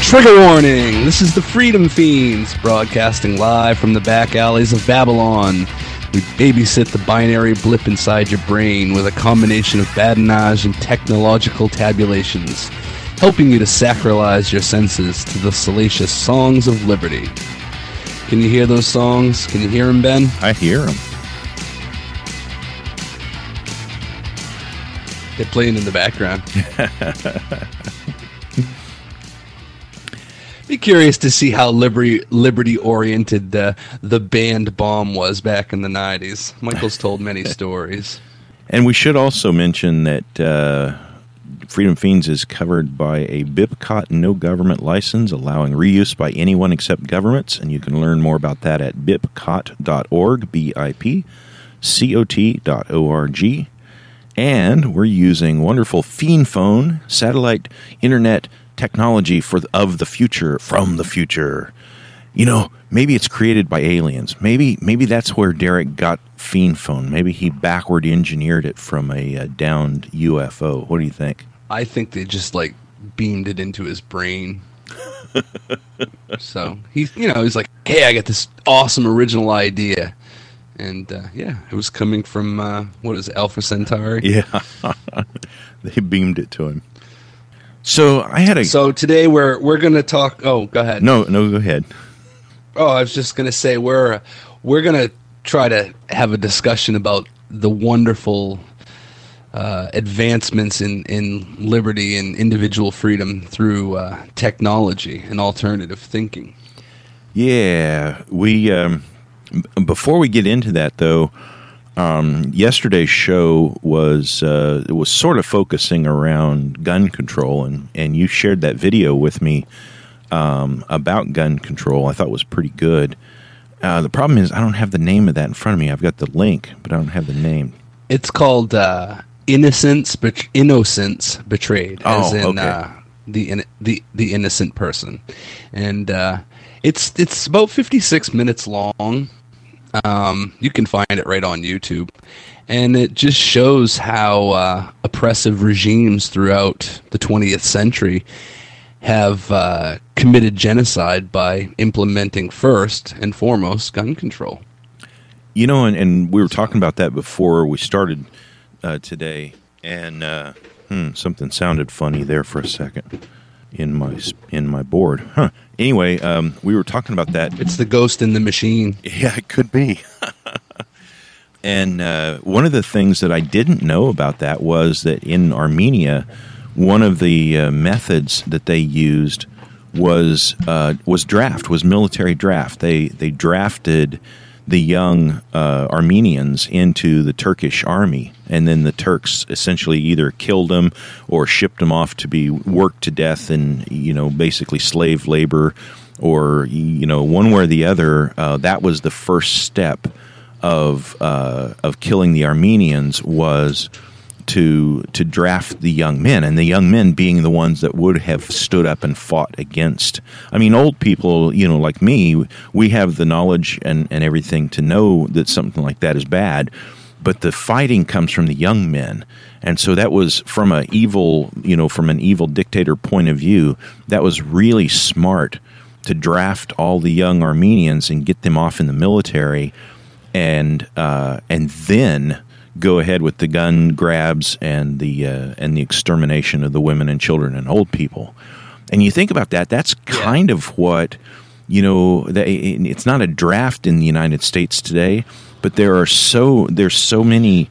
Trigger warning! This is the Freedom Fiends, broadcasting live from the back alleys of Babylon. We babysit the binary blip inside your brain with a combination of badinage and technological tabulations, helping you to sacralize your senses to the salacious songs of liberty. Can you hear those songs? Can you hear them, Ben? I hear them. They're playing in the background. Be curious to see how liberty-oriented the band Bomb was back in the 90s. Michael's told many stories. And we should also mention that Freedom Fiends is covered by a BIPCOT no-government license, allowing reuse by anyone except governments, and you can learn more about that at bipcot.org, BIPCOT.org. And we're using wonderful Fiend Phone, satellite internet technology of the future, from the future. You know, maybe it's created by aliens. Maybe that's where Derek got Fiend Phone. Maybe he backward engineered it from a downed UFO. What do you think? I think they just beamed it into his brain. So he's like, hey, I got this awesome original idea. And it was coming from Alpha Centauri? Yeah. They beamed it to him. So So today we're going to talk. Oh, go ahead. No, go ahead. Oh, I was just going to say we're going to try to have a discussion about the wonderful advancements in liberty and individual freedom through technology and alternative thinking. Yeah, we before we get into that though. Yesterday's show was sort of focusing around gun control, and you shared that video with me about gun control. I thought it was pretty good. The problem is I don't have the name of that in front of me. I've got the link, but I don't have the name. It's called Innocence Betrayed, as in okay. the innocent person, and it's about 56 minutes long. You can find it right on YouTube, and it just shows how oppressive regimes throughout the 20th century have committed genocide by implementing first and foremost gun control. You know, and we were talking about that before we started today, and something sounded funny there for a second in my board. Huh. Anyway, we were talking about that. It's the ghost in the machine. Yeah, it could be. And one of the things that I didn't know about that was that in Armenia, one of the methods that they used was military draft. They drafted the young Armenians into the Turkish army, and then the Turks essentially either killed them or shipped them off to be worked to death in, basically slave labor, or, one way or the other. That was the first step of killing the Armenians, was to draft the young men, and the young men being the ones that would have stood up and fought against. I mean, old people, like me, we have the knowledge and everything to know that something like that is bad, but the fighting comes from the young men. And so that was from an evil dictator point of view, that was really smart to draft all the young Armenians and get them off in the military, and then go ahead with the gun grabs and the extermination of the women and children and old people. And you think about that, that's kind of what, it's not a draft in the United States today, but there's so many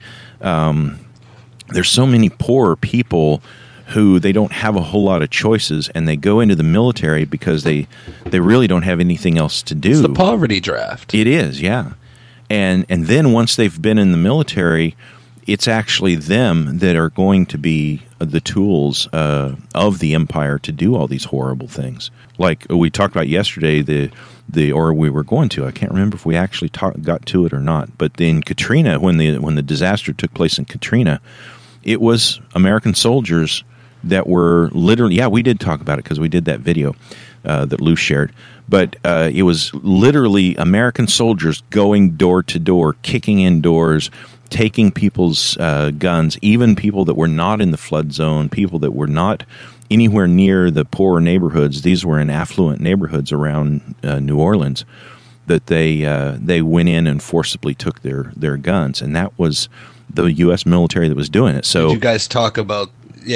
poor people who they don't have a whole lot of choices, and they go into the military because they really don't have anything else to do. It's the poverty draft. It is, yeah. And then once they've been in the military, it's actually them that are going to be the tools of the empire to do all these horrible things. Like we talked about yesterday, or we were going to. I can't remember if we actually got to it or not. But in Katrina, when the disaster took place in Katrina, it was American soldiers that were literally. Yeah, we did talk about it because we did that video that Lou shared. But it was literally American soldiers going door to door, kicking in doors, taking people's guns, even people that were not in the flood zone, people that were not anywhere near the poorer neighborhoods. These were in affluent neighborhoods around New Orleans. That they went in and forcibly took their guns, and that was the U.S. military that was doing it. So did you guys talk about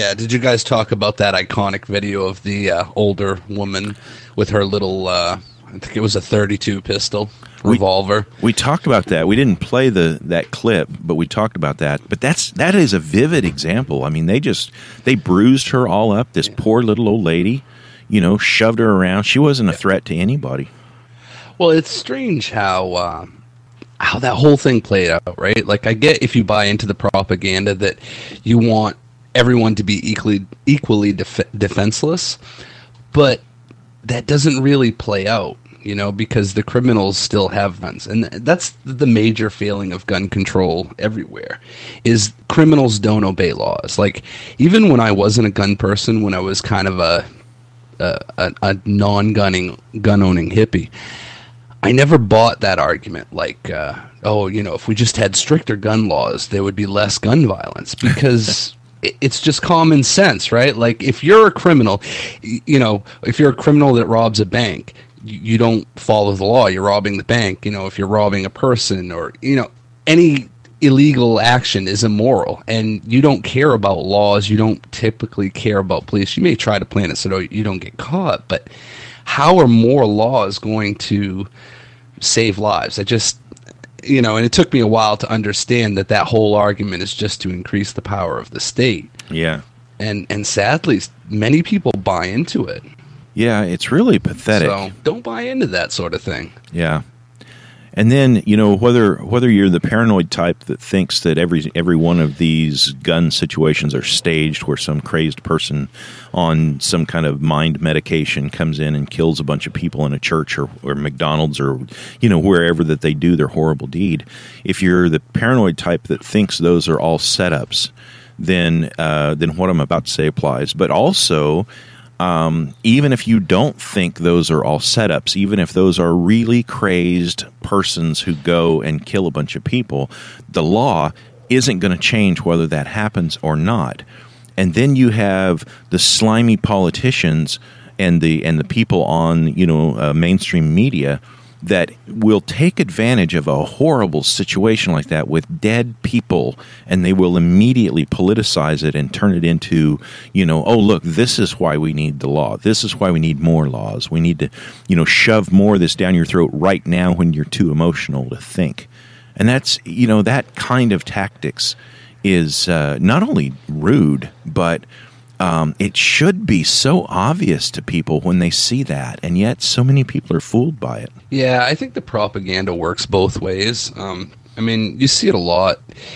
that iconic video of the older woman with her little, I think it was a .32 pistol revolver? We talked about that. We didn't play that clip, but we talked about that. But that is a vivid example. I mean, they bruised her all up. This poor little old lady, shoved her around. She wasn't a threat to anybody. Well, it's strange how that whole thing played out, right? Like, I get if you buy into the propaganda that you want everyone to be equally defenseless, but that doesn't really play out, because the criminals still have guns. And that's the major failing of gun control everywhere, is criminals don't obey laws. Like, even when I wasn't a gun person, when I was kind of a non-gun-owning hippie, I never bought that argument, like, if we just had stricter gun laws, there would be less gun violence, because it's just common sense, right? Like, if you're a criminal, if you're a criminal that robs a bank, you don't follow the law. You're robbing the bank. If you're robbing a person, or, any illegal action is immoral, and you don't care about laws. You don't typically care about police. You may try to plan it so you don't get caught, but how are more laws going to save lives? I just, and it took me a while to understand that whole argument is just to increase the power of the state. Yeah. And sadly, many people buy into it. Yeah, it's really pathetic. So don't buy into that sort of thing. Yeah. And then, whether you're the paranoid type that thinks that every one of these gun situations are staged, where some crazed person on some kind of mind medication comes in and kills a bunch of people in a church or McDonald's or, wherever that they do their horrible deed. If you're the paranoid type that thinks those are all setups, then what I'm about to say applies. But also, even if you don't think those are all setups, even if those are really crazed persons who go and kill a bunch of people, the law isn't going to change whether that happens or not. And then you have the slimy politicians and the people on mainstream media that will take advantage of a horrible situation like that with dead people, and they will immediately politicize it and turn it into, oh, look, this is why we need the law. This is why we need more laws. We need to, shove more of this down your throat right now when you're too emotional to think. And that's, that kind of tactics is not only rude, but it should be so obvious to people when they see that, and yet so many people are fooled by it. Yeah, I think the propaganda works both ways. You see it a lot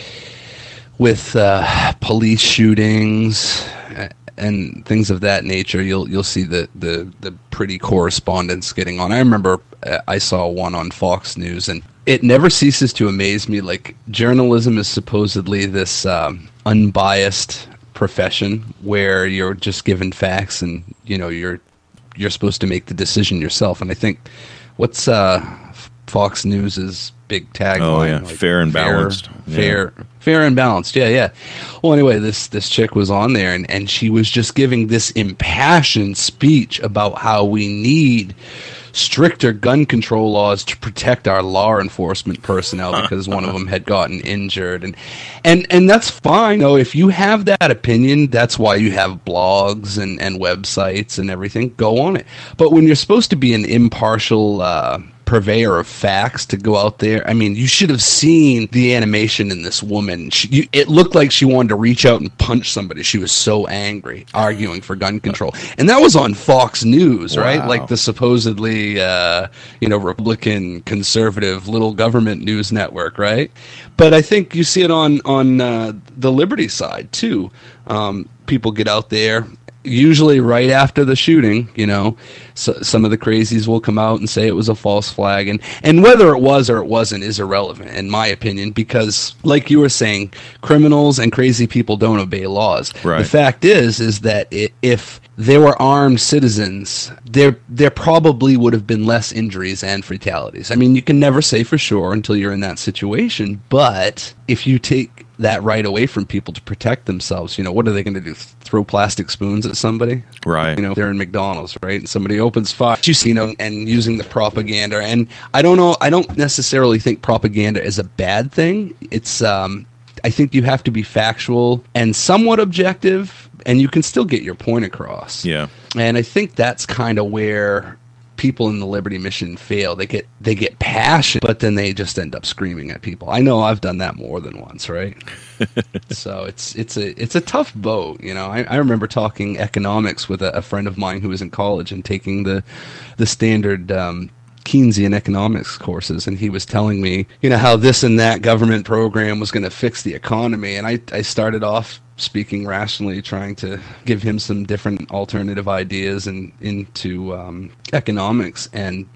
with police shootings and things of that nature. You'll see the pretty correspondents getting on. I remember I saw one on Fox News, and it never ceases to amaze me. Like, journalism is supposedly this unbiased profession where you're just given facts, and you're supposed to make the decision yourself. And I think what's Fox News's big tagline? Oh yeah, like, fair and balanced. Fair and balanced. Yeah. Well, anyway, this chick was on there, and she was just giving this impassioned speech about how we need stricter gun control laws to protect our law enforcement personnel because one of them had gotten injured, and that's fine. If you have that opinion, that's why you have blogs and websites and everything. Go on it. But when you're supposed to be an impartial purveyor of facts to go out there, you should have seen the animation in this woman. It looked like she wanted to reach out and punch somebody. She was so angry, arguing for gun control. And that was on Fox News, right? Wow. Like the supposedly, Republican, conservative, little government news network, right? But I think you see it on the Liberty side, too. People get out there, usually right after the shooting, so some of the crazies will come out and say it was a false flag, and whether it was or it wasn't is irrelevant in my opinion, because like you were saying, criminals and crazy people don't obey laws. Right. The fact is that if there were armed citizens, there probably would have been less injuries and fatalities. You can never say for sure until you're in that situation, but if you take that right away from people to protect themselves. What are they going to do? Throw plastic spoons at somebody? Right. They're in McDonald's, right? And somebody opens fire, and using the propaganda. And I don't know. I don't necessarily think propaganda is a bad thing. It's, I think you have to be factual and somewhat objective, and you can still get your point across. Yeah. And I think that's kind of where people in the Liberty Mission fail. They get passionate, but then they just end up screaming at people. I know I've done that more than once, right? So it's a tough boat. I remember talking economics with a friend of mine who was in college and taking the standard Keynesian economics courses, and he was telling me, how this and that government program was going to fix the economy, and I started off speaking rationally, trying to give him some different alternative ideas and into economics, and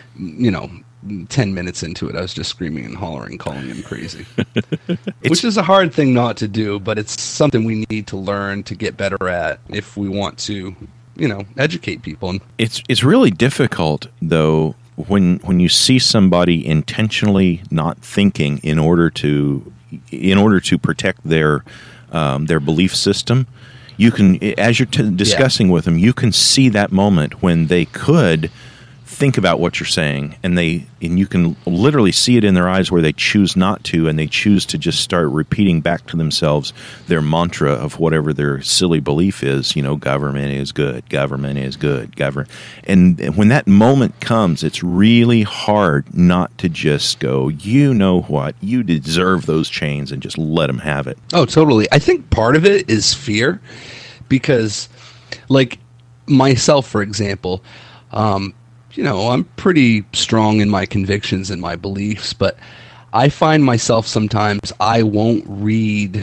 10 minutes into it, I was just screaming and hollering, calling him crazy. Which is a hard thing not to do, but it's something we need to learn to get better at if we want to, educate people. It's really difficult, though, when you see somebody intentionally not thinking in order to protect their belief system. You can, as you're discussing with them, you can see that moment when they could think about what you're saying, and you can literally see it in their eyes where they choose not to, and they choose to just start repeating back to themselves their mantra of whatever their silly belief is. Government is good, government is good, government. And when that moment comes, it's really hard not to just go, you know what, you deserve those chains, and just let them have it. Oh, totally. I think part of it is fear, because, like myself, for example, I'm pretty strong in my convictions and my beliefs, but I find myself sometimes I won't read,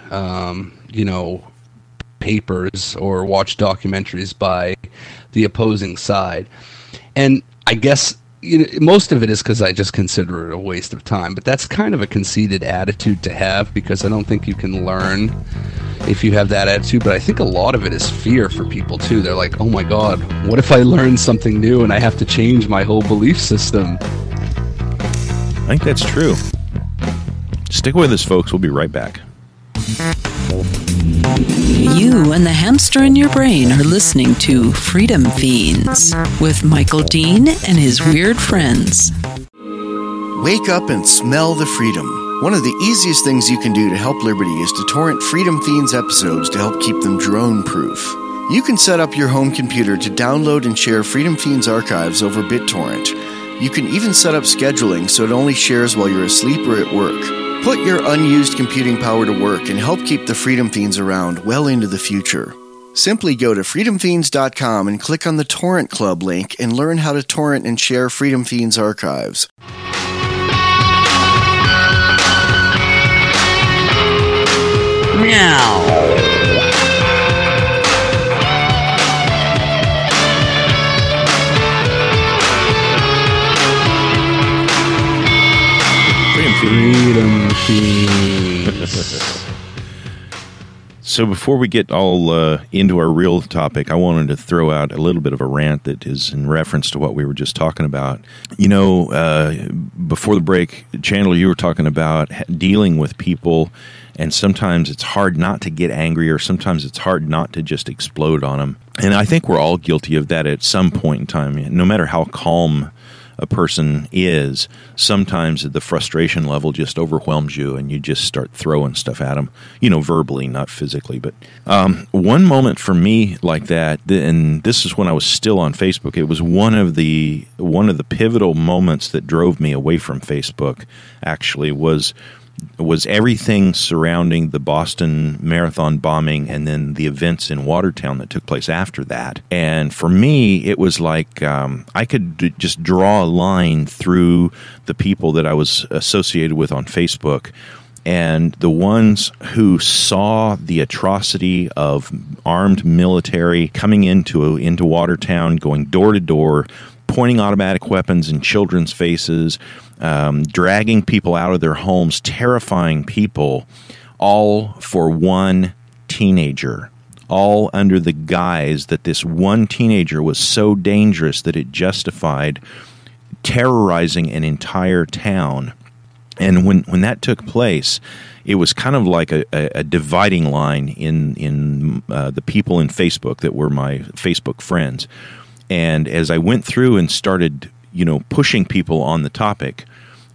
papers or watch documentaries by the opposing side. And I guess most of it is because I just consider it a waste of time, but that's kind of a conceited attitude to have, because I don't think you can learn if you have that attitude. But I think a lot of it is fear for people too. They're like, oh my God, what if I learn something new and I have to change my whole belief system? I think that's true. Stick with us, folks. We'll be right back. You and the hamster in your brain are listening to Freedom Fiends with Michael Dean and his weird friends. Wake up and smell the freedom. One of the easiest things you can do to help Liberty is to torrent Freedom Fiends episodes to help keep them drone-proof. You can set up your home computer to download and share Freedom Fiends archives over BitTorrent. You can even set up scheduling so it only shares while you're asleep or at work. Put your unused computing power to work and help keep the Freedom Fiends around well into the future. Simply go to freedomfiends.com and click on the Torrent Club link and learn how to torrent and share Freedom Fiends archives. Meow. Freedom Fiends. So before we get all into our real topic, I wanted to throw out a little bit of a rant that is in reference to what we were just talking about. Before the break, Chandler, you were talking about dealing with people, and sometimes it's hard not to get angry, or sometimes it's hard not to just explode on them. And I think we're all guilty of that at some point in time. No matter how calm a person is, sometimes the frustration level just overwhelms you and you just start throwing stuff at them, verbally, not physically. But one moment for me like that, and this is when I was still on Facebook, it was one of the pivotal moments that drove me away from Facebook, actually, was everything surrounding the Boston Marathon bombing and then the events in Watertown that took place after that. And for me, it was like I could just draw a line through the people that I was associated with on Facebook, and the ones who saw the atrocity of armed military coming into Watertown, going door to door, pointing automatic weapons in children's faces, dragging people out of their homes, terrifying people, all for one teenager, all under the guise that this one teenager was so dangerous that it justified terrorizing an entire town. And when that took place, it was kind of like a dividing line in the people in Facebook that were my Facebook friends. And as I went through and started, pushing people on the topic,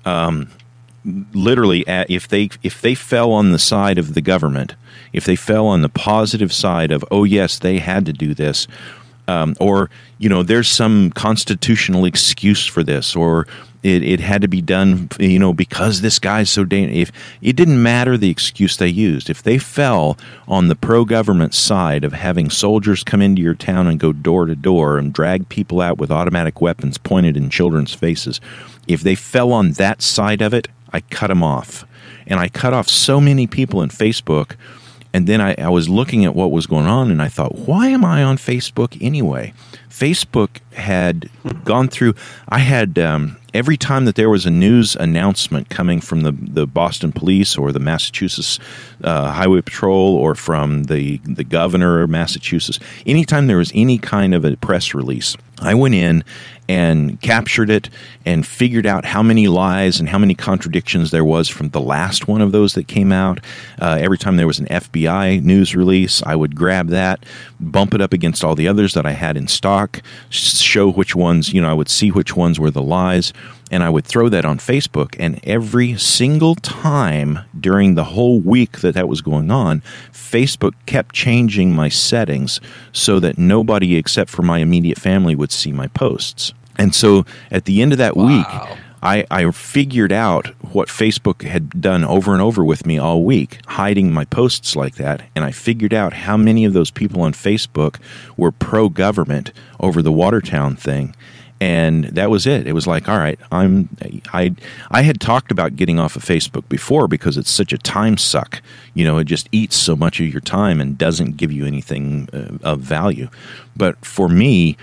literally, if they fell on the side of the government, if they fell on the positive side of, oh yes, they had to do this, or there's some constitutional excuse for this, or it had to be done, because this guy's so dangerous. If it didn't matter the excuse they used, if they fell on the pro-government side of having soldiers come into your town and go door to door and drag people out with automatic weapons pointed in children's faces, if they fell on that side of it, I cut them off. And I cut off so many people in Facebook. And then I was looking at what was going on, and I thought, why am I on Facebook anyway? Facebook had gone through, I had, every time that there was a news announcement coming from the Boston police or the Massachusetts Highway Patrol or from the governor of Massachusetts, anytime there was any kind of a press release, I went in and captured it and figured out how many lies and how many contradictions there was from the last one of those that came out. Every time there was an FBI news release, I would grab that, bump it up against all the others that I had in stock, show which ones, I would see which ones were the lies, and I would throw that on Facebook. And every single time during the whole week that was going on, Facebook kept changing my settings so that nobody except for my immediate family would see my posts. And so at the end of that week, I figured out what Facebook had done over and over with me all week, hiding my posts like that. And I figured out how many of those people on Facebook were pro-government over the Watertown thing. And that was it. It was like, all right, I had talked about getting off of Facebook before because it's such a time suck. It just eats so much of your time and doesn't give you anything of value. But for me,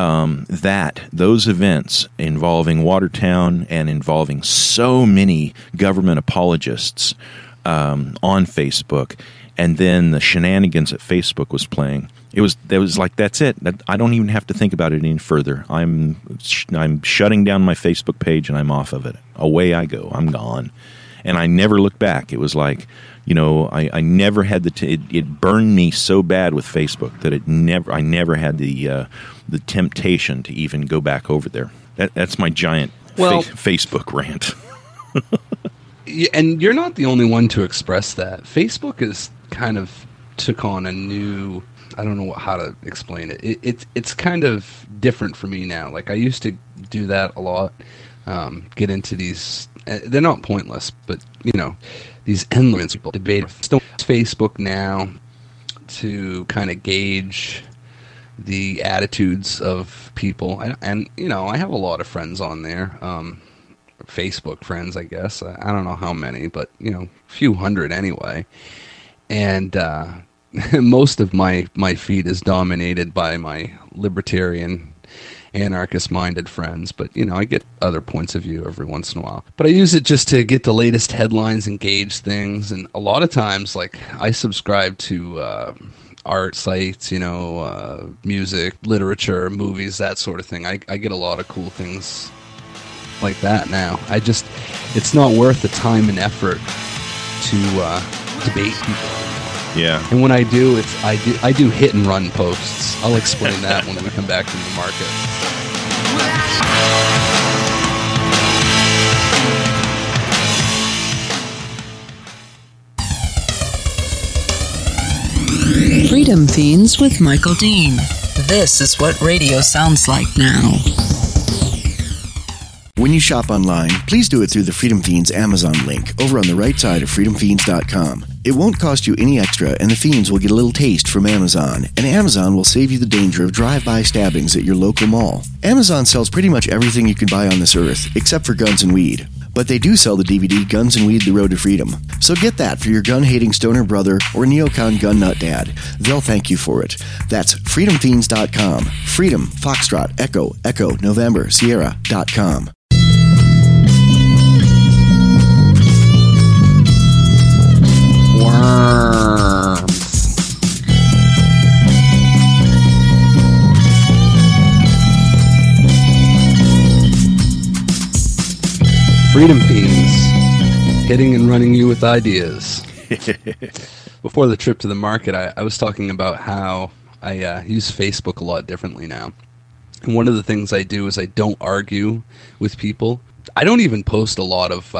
those events involving Watertown and involving so many government apologists on Facebook, and then the shenanigans that Facebook was playing, it was like, that's it. I don't even have to think about it any further. I'm shutting down my Facebook page and I'm off of it. Away I go. I'm gone. And I never looked back. It was like, I never had it burned me so bad with Facebook that I never had the temptation to even go back over there. That's my giant Facebook rant. Yeah, and you're not the only one to express that. Facebook is kind of took on a new, I don't know how to explain it. It's kind of different for me now. Like I used to do that a lot. Get into these, they're not pointless, but these endless people debate. Still Facebook now to kind of gauge the attitudes of people, and I have a lot of friends on there, Facebook friends, I guess. I don't know how many, but a few hundred anyway. And most of my feed is dominated by my libertarian, anarchist-minded friends, but I get other points of view every once in a while. But I use it just to get the latest headlines and gauge things. And a lot of times, like I subscribe to art sites, music, literature, movies, that sort of thing. I get a lot of cool things like that now. It's not worth the time and effort to debate people. Yeah. And when I do, I do hit and run posts. I'll explain that when we come back from the market. Freedom Fiends with Michael Dean. This is what radio sounds like now. When you shop online, please do it through the Freedom Fiends Amazon link over on the right side of freedomfiends.com. It won't cost you any extra, and the Fiends will get a little taste from Amazon, and Amazon will save you the danger of drive-by stabbings at your local mall. Amazon sells pretty much everything you can buy on this earth, except for guns and weed. But they do sell the DVD Guns and Weed, The Road to Freedom. So get that for your gun-hating stoner brother or neocon gun nut dad. They'll thank you for it. That's freedomfiends.com. Freedom, Foxtrot, Echo, November, Sierra.com. Worms. Freedom Fiends. hitting and running you with ideas. Before the trip to the market, I was talking about how I use Facebook a lot differently now. And one of the things I do is I don't argue with people. I don't even post a lot of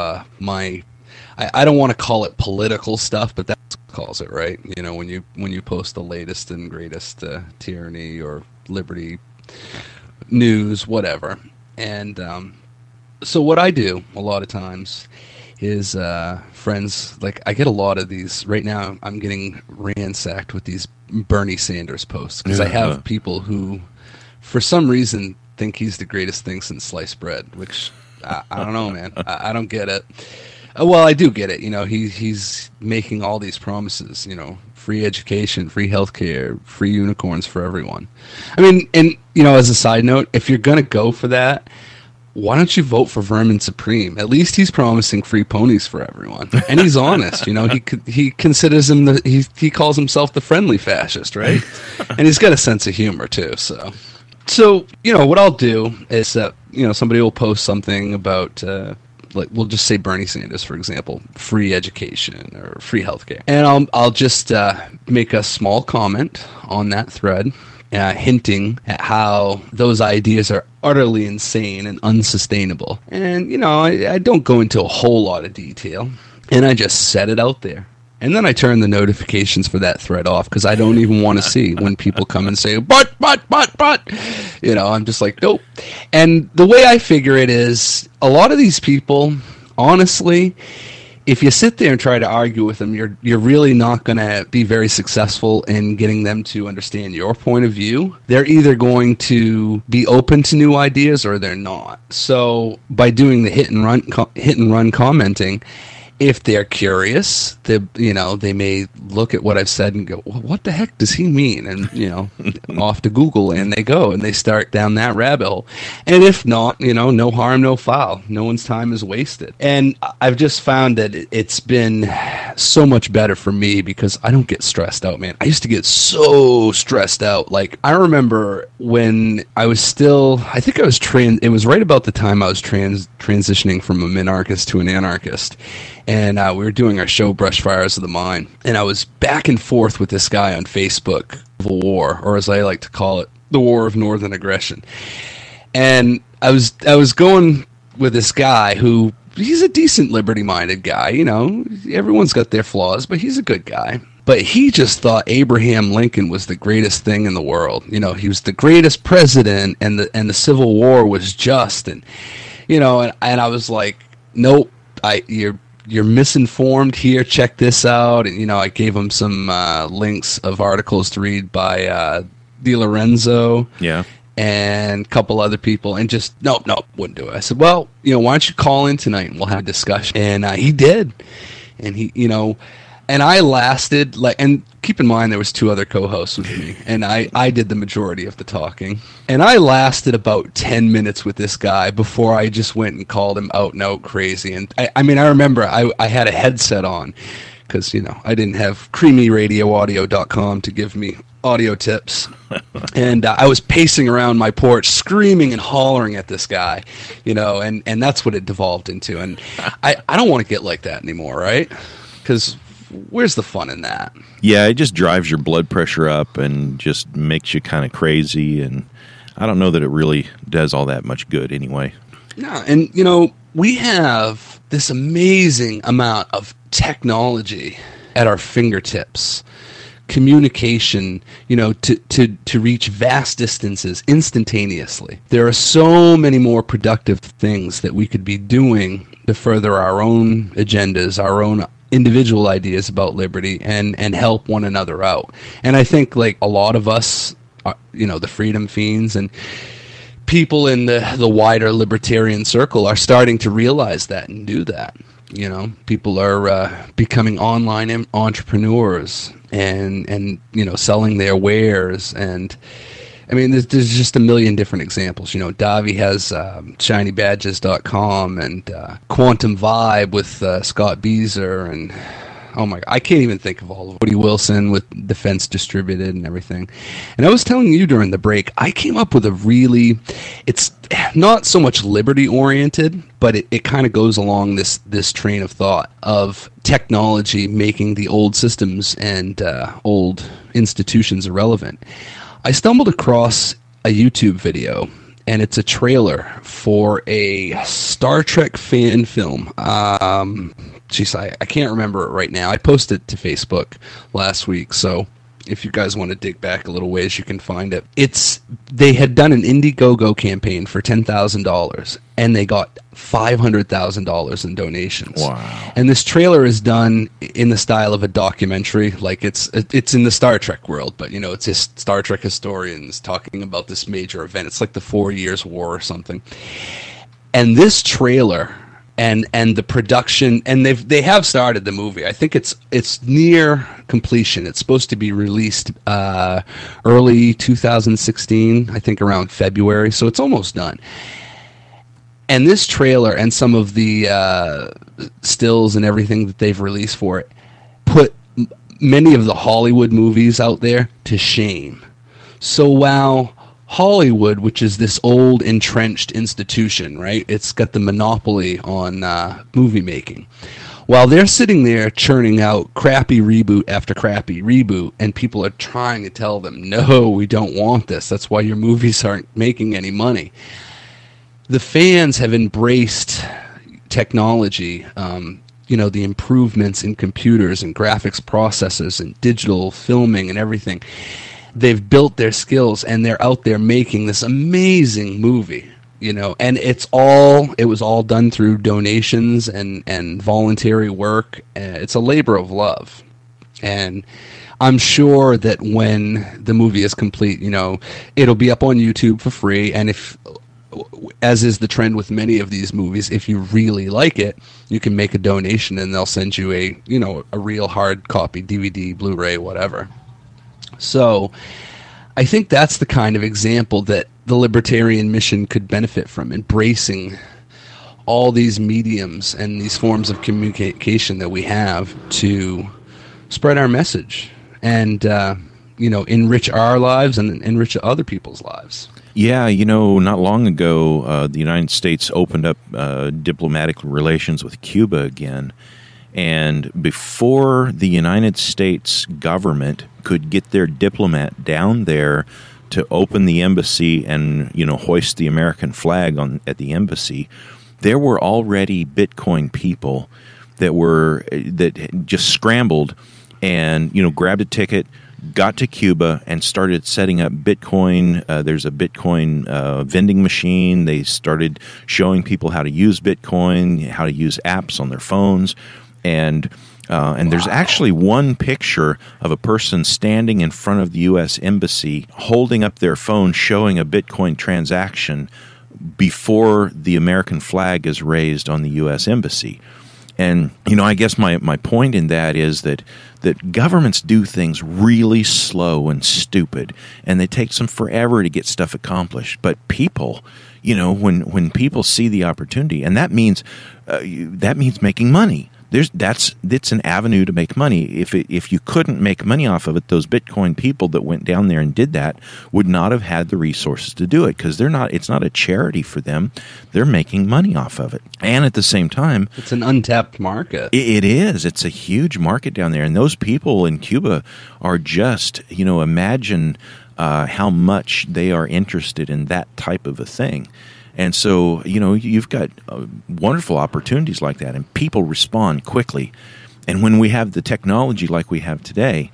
I don't want to call it political stuff, but that's what calls it, right? You know, when you post the latest and greatest tyranny or liberty news, whatever. And so what I do a lot of times is friends, like I get a lot of these right now. I'm getting ransacked with these Bernie Sanders posts because I have people who for some reason think he's the greatest thing since sliced bread, which I don't know, man. I don't get it. Well, I do get it. You know, he's making all these promises, you know, free education, free healthcare, free unicorns for everyone. I mean, and, you know, as a side note, if you're going to go for that, why don't you vote for Vermin Supreme? At least he's promising free ponies for everyone. And he's honest, you know, he considers him, he calls himself the friendly fascist, right? And he's got a sense of humor too, So, you know, what I'll do is, you know, somebody will post something about, like, we'll just say Bernie Sanders, for example, free education or free healthcare. And I'll just make a small comment on that thread, hinting at how those ideas are utterly insane and unsustainable. And, you know, I don't go into a whole lot of detail, and I just set it out there. And then I turn the notifications for that thread off because I don't even want to see when people come and say, but. You know, I'm just like, nope. And the way I figure it is, a lot of these people, honestly, if you sit there and try to argue with them, you're really not going to be very successful in getting them to understand your point of view. They're either going to be open to new ideas or they're not. So by doing the hit and run commenting, if they're curious, they may look at what I've said and go, well, what the heck does he mean? And, you know, off to Google, and they go, and they start down that rabbit hole. And if not, you know, no harm, no foul. No one's time is wasted. And I've just found that it's been so much better for me because I don't get stressed out, man. I used to get so stressed out. Like, I remember when I was still, I think I was it was right about the time I was transitioning from a minarchist to an anarchist. And we were doing our show, Brush Fires of the Mind. And I was back and forth with this guy on Facebook, Civil War, or as I like to call it, the War of Northern Aggression. And I was going with this guy who, he's a decent liberty-minded guy. You know, everyone's got their flaws, but he's a good guy. But he just thought Abraham Lincoln was the greatest thing in the world. You know, he was the greatest president, and the Civil War was just. And, you know, and I was like, nope, you're misinformed here. Check this out. And, you know, I gave him some links of articles to read by DiLorenzo. Yeah. And a couple other people. And just, nope, wouldn't do it. I said, well, you know, why don't you call in tonight and we'll have a discussion. And he did. And he, you know, and I lasted, like, and keep in mind there was two other co-hosts with me, and I did the majority of the talking. And I lasted about 10 minutes with this guy before I just went and called him out and out crazy. And I mean, I remember I had a headset on because, you know, I didn't have creamyradioaudio.com to give me audio tips. And I was pacing around my porch screaming and hollering at this guy, you know, and that's what it devolved into. And I don't want to get like that anymore, right? Because where's the fun in that? Yeah, it just drives your blood pressure up and just makes you kind of crazy. And I don't know that it really does all that much good anyway. No, and, you know, we have this amazing amount of technology at our fingertips. Communication, you know, to reach vast distances instantaneously. There are so many more productive things that we could be doing to further our own agendas, our own individual ideas about liberty, and help one another out. And I think, like, a lot of us, you know, the freedom fiends and people in the wider libertarian circle are starting to realize that and do that. You know, people are becoming online entrepreneurs and you know, selling their wares. And I mean, there's just a million different examples. You know, Davi has shinybadges.com and Quantum Vibe with Scott Beezer, and oh my, I can't even think of all of Woody Wilson with Defense Distributed and everything. And I was telling you during the break, I came up with a really, it's not so much liberty oriented, but it kind of goes along this train of thought of technology making the old systems and old institutions irrelevant. I stumbled across a YouTube video, and it's a trailer for a Star Trek fan film. I can't remember it right now. I posted it to Facebook last week, so if you guys want to dig back a little ways, you can find it. They had done an Indiegogo campaign for $10,000, and they got $500,000 in donations. Wow! And this trailer is done in the style of a documentary, like it's in the Star Trek world, but it's just Star Trek historians talking about this major event. It's like the 4 Years' War or something. And this trailer and the production, and they have started the movie. I think it's near completion. It's supposed to be released early 2016, I think around February, so it's almost done. And this trailer and some of the stills and everything that they've released for it put many of the Hollywood movies out there to shame. So while Hollywood, which is this old entrenched institution, right? It's got the monopoly on movie making. While they're sitting there churning out crappy reboot after crappy reboot, and people are trying to tell them, no, we don't want this. That's why your movies aren't making any money. The fans have embraced technology, the improvements in computers and graphics processors and digital filming and everything. They've built their skills, and they're out there making this amazing movie, and it was all done through donations and voluntary work. It's a labor of love. And I'm sure that when the movie is complete, it'll be up on YouTube for free. And if, as is the trend with many of these movies, if you really like it, you can make a donation and they'll send you a real hard copy, DVD, Blu-ray, whatever. So I think that's the kind of example that the Libertarian Mission could benefit from, embracing all these mediums and these forms of communication that we have to spread our message and, enrich our lives and enrich other people's lives. Yeah, not long ago, the United States opened up diplomatic relations with Cuba again. And before the United States government could get their diplomat down there to open the embassy and, hoist the American flag at the embassy, there were already Bitcoin people that just scrambled and, grabbed a ticket, got to Cuba and started setting up Bitcoin. There's a Bitcoin vending machine. They started showing people how to use Bitcoin, how to use apps on their phones. And there's actually one picture of a person standing in front of the U.S. Embassy holding up their phone showing a Bitcoin transaction before the American flag is raised on the U.S. Embassy. And, I guess my point in that is that governments do things really slow and stupid, and they take them forever to get stuff accomplished. But people, when people see the opportunity, and that means making money. It's an avenue to make money. If you couldn't make money off of it, those Bitcoin people that went down there and did that would not have had the resources to do it, because it's not a charity for them. They're making money off of it. And at the same time, it's an untapped market. It is. It's a huge market down there. And those people in Cuba are just, imagine how much they are interested in that type of a thing. And so, you've got wonderful opportunities like that, and people respond quickly. And when we have the technology like we have today,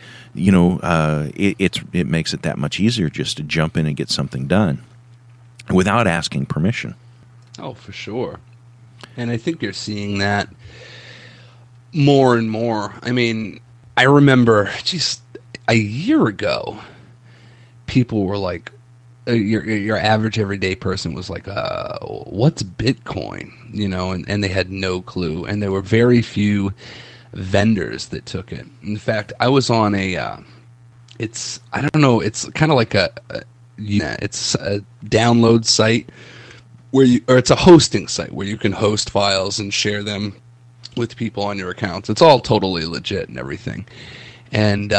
it makes it that much easier just to jump in and get something done without asking permission. Oh, for sure. And I think you're seeing that more and more. I mean, I remember just a year ago, people were like, your average everyday person was like, what's Bitcoin? And they had no clue. And there were very few vendors that took it. In fact, I was on it's kind of like it's a download site it's a hosting site where you can host files and share them with people on your accounts. It's all totally legit and everything. And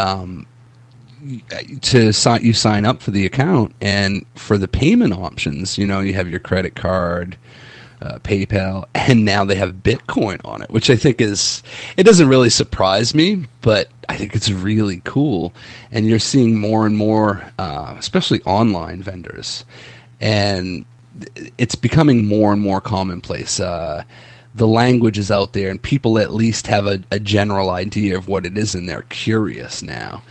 you sign up for the account, and for the payment options, you have your credit card, PayPal, and now they have Bitcoin on it, which I think it doesn't really surprise me, but I think it's really cool. And you're seeing more and more, especially online vendors, and it's becoming more and more commonplace. The language is out there, and people at least have a general idea of what it is, and they're curious now.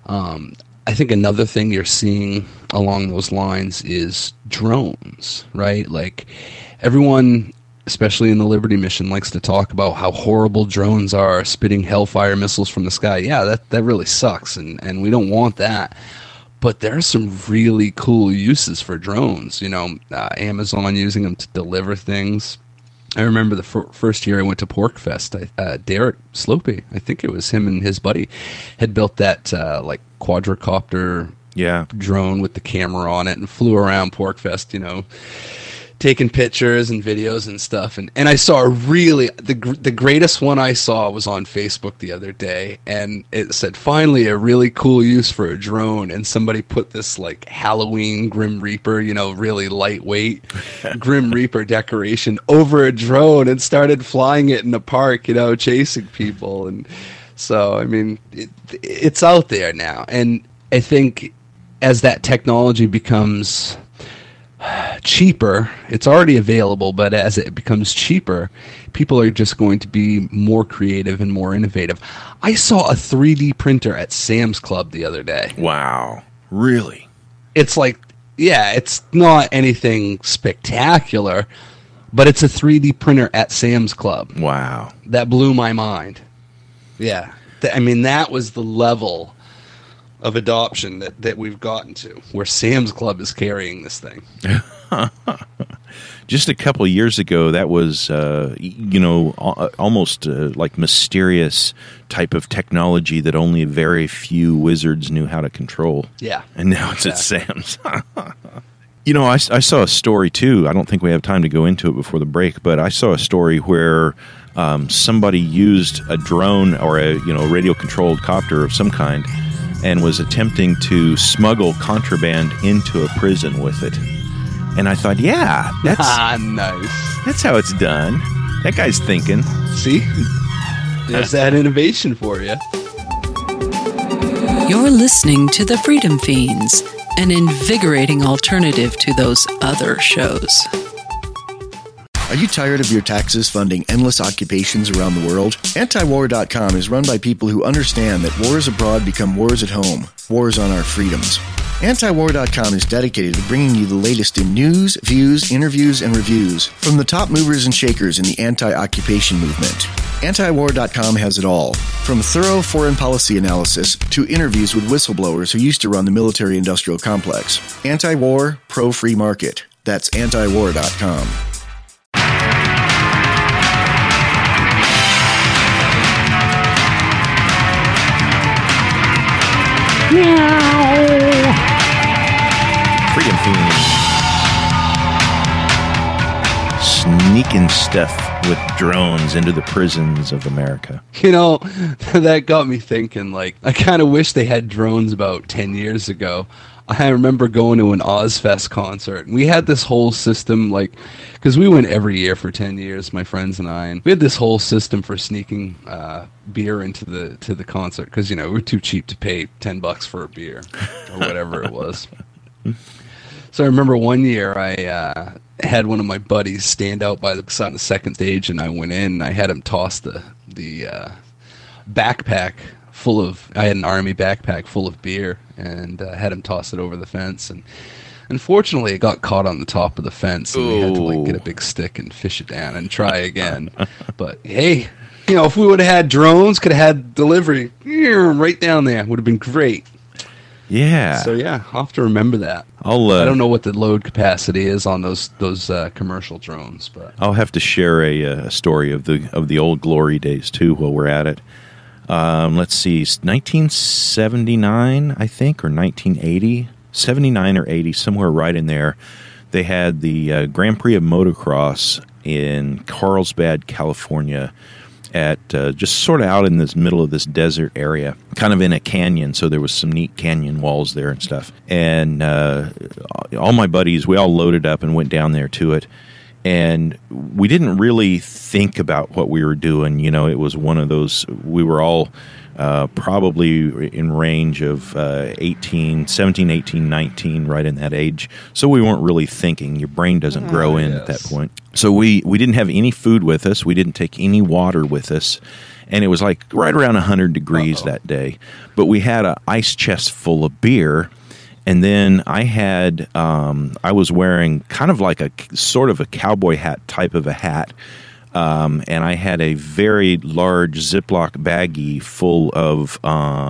I think another thing you're seeing along those lines is drones, right? Like, everyone, especially in the Liberty mission, likes to talk about how horrible drones are, spitting hellfire missiles from the sky. Yeah, that really sucks, and we don't want that. But there are some really cool uses for drones. Amazon using them to deliver things. I remember the first year I went to PorcFest, Derek Slopey, I think it was him and his buddy, had built that quadricopter drone with the camera on it and flew around PorcFest, taking pictures and videos and stuff. And I saw the greatest one I saw was on Facebook the other day, and it said, finally a really cool use for a drone. And somebody put this like Halloween Grim Reaper, really lightweight Grim Reaper decoration over a drone and started flying it in the park, chasing people. And so, I mean, it's out there now. And I think as that technology becomes cheaper, it's already available, but as it becomes cheaper, people are just going to be more creative and more innovative. I saw a 3D printer at Sam's Club the other day. Wow. Really? It's like, it's not anything spectacular, but it's a 3D printer at Sam's Club. Wow. That blew my mind. Yeah. I mean, that was the level of adoption that we've gotten to, where Sam's Club is carrying this thing. Just a couple of years ago, that was, almost like mysterious type of technology that only very few wizards knew how to control. Yeah. And now it's at Sam's. I saw a story, too. I don't think we have time to go into it before the break, but I saw a story where somebody used a drone or a radio-controlled copter of some kind and was attempting to smuggle contraband into a prison with it. And I thought, that's nice. That's how it's done. That guy's thinking. See? There's that innovation for you. You're listening to The Freedom Fiends, an invigorating alternative to those other shows. Are you tired of your taxes funding endless occupations around the world? Antiwar.com is run by people who understand that wars abroad become wars at home, wars on our freedoms. Antiwar.com is dedicated to bringing you the latest in news, views, interviews, and reviews from the top movers and shakers in the anti-occupation movement. Antiwar.com has it all, from thorough foreign policy analysis to interviews with whistleblowers who used to run the military-industrial complex. Anti-war, pro-free market. That's Antiwar.com. Freedom Fiends. Sneaking stuff with drones into the prisons of America. That got me thinking, I kind of wish they had drones about 10 years ago. I remember going to an Ozfest concert, and we had this whole system, because we went every year for 10 years, my friends and I, and we had this whole system for sneaking beer into the concert, because, we were too cheap to pay $10 for a beer, or whatever it was. So I remember one year I had one of my buddies stand out by the side of the second stage, and I went in, and I had him toss the backpack full of, I had an army backpack full of beer, and had him toss it over the fence, and unfortunately it got caught on the top of the fence, and we had to get a big stick and fish it down and try again. But hey, if we would have had drones, could have had delivery right down there, would have been great. Yeah. So I'll have to remember that. I don't know what the load capacity is on those commercial drones, but I'll have to share a story of the old glory days too while we're at it. Let's see, 1979, I think, or 1980, 79 or 80, somewhere right in there. They had the Grand Prix of Motocross in Carlsbad, California, at just sort of out in this middle of this desert area, kind of in a canyon. So there was some neat canyon walls there and stuff. And all my buddies, we all loaded up and went down there to it. And we didn't really think about what we were doing. You know, it was one of those, we were all probably in range of 17, 18, 19, right in that age. So we weren't really thinking. Your brain doesn't grow in at that point. So we didn't have any food with us. We didn't take any water with us. And it was like right around 100 degrees that day. But we had an ice chest full of beer. And then I had, I was wearing kind of like a sort of a cowboy hat type of a hat. And I had a very large Ziploc baggie full of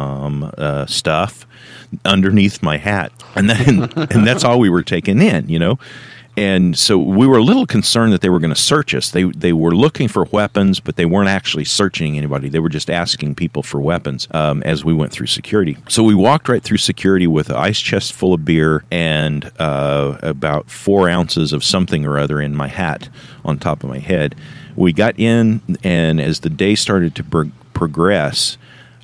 stuff underneath my hat. And that's all we were taking in, you know. And so we were a little concerned that they were going to search us. They were looking for weapons, but they weren't actually searching anybody. They were just asking people for weapons as we went through security. So we walked right through security with an ice chest full of beer and about 4 ounces of something or other in my hat on top of my head. We got in, and as the day started to progress,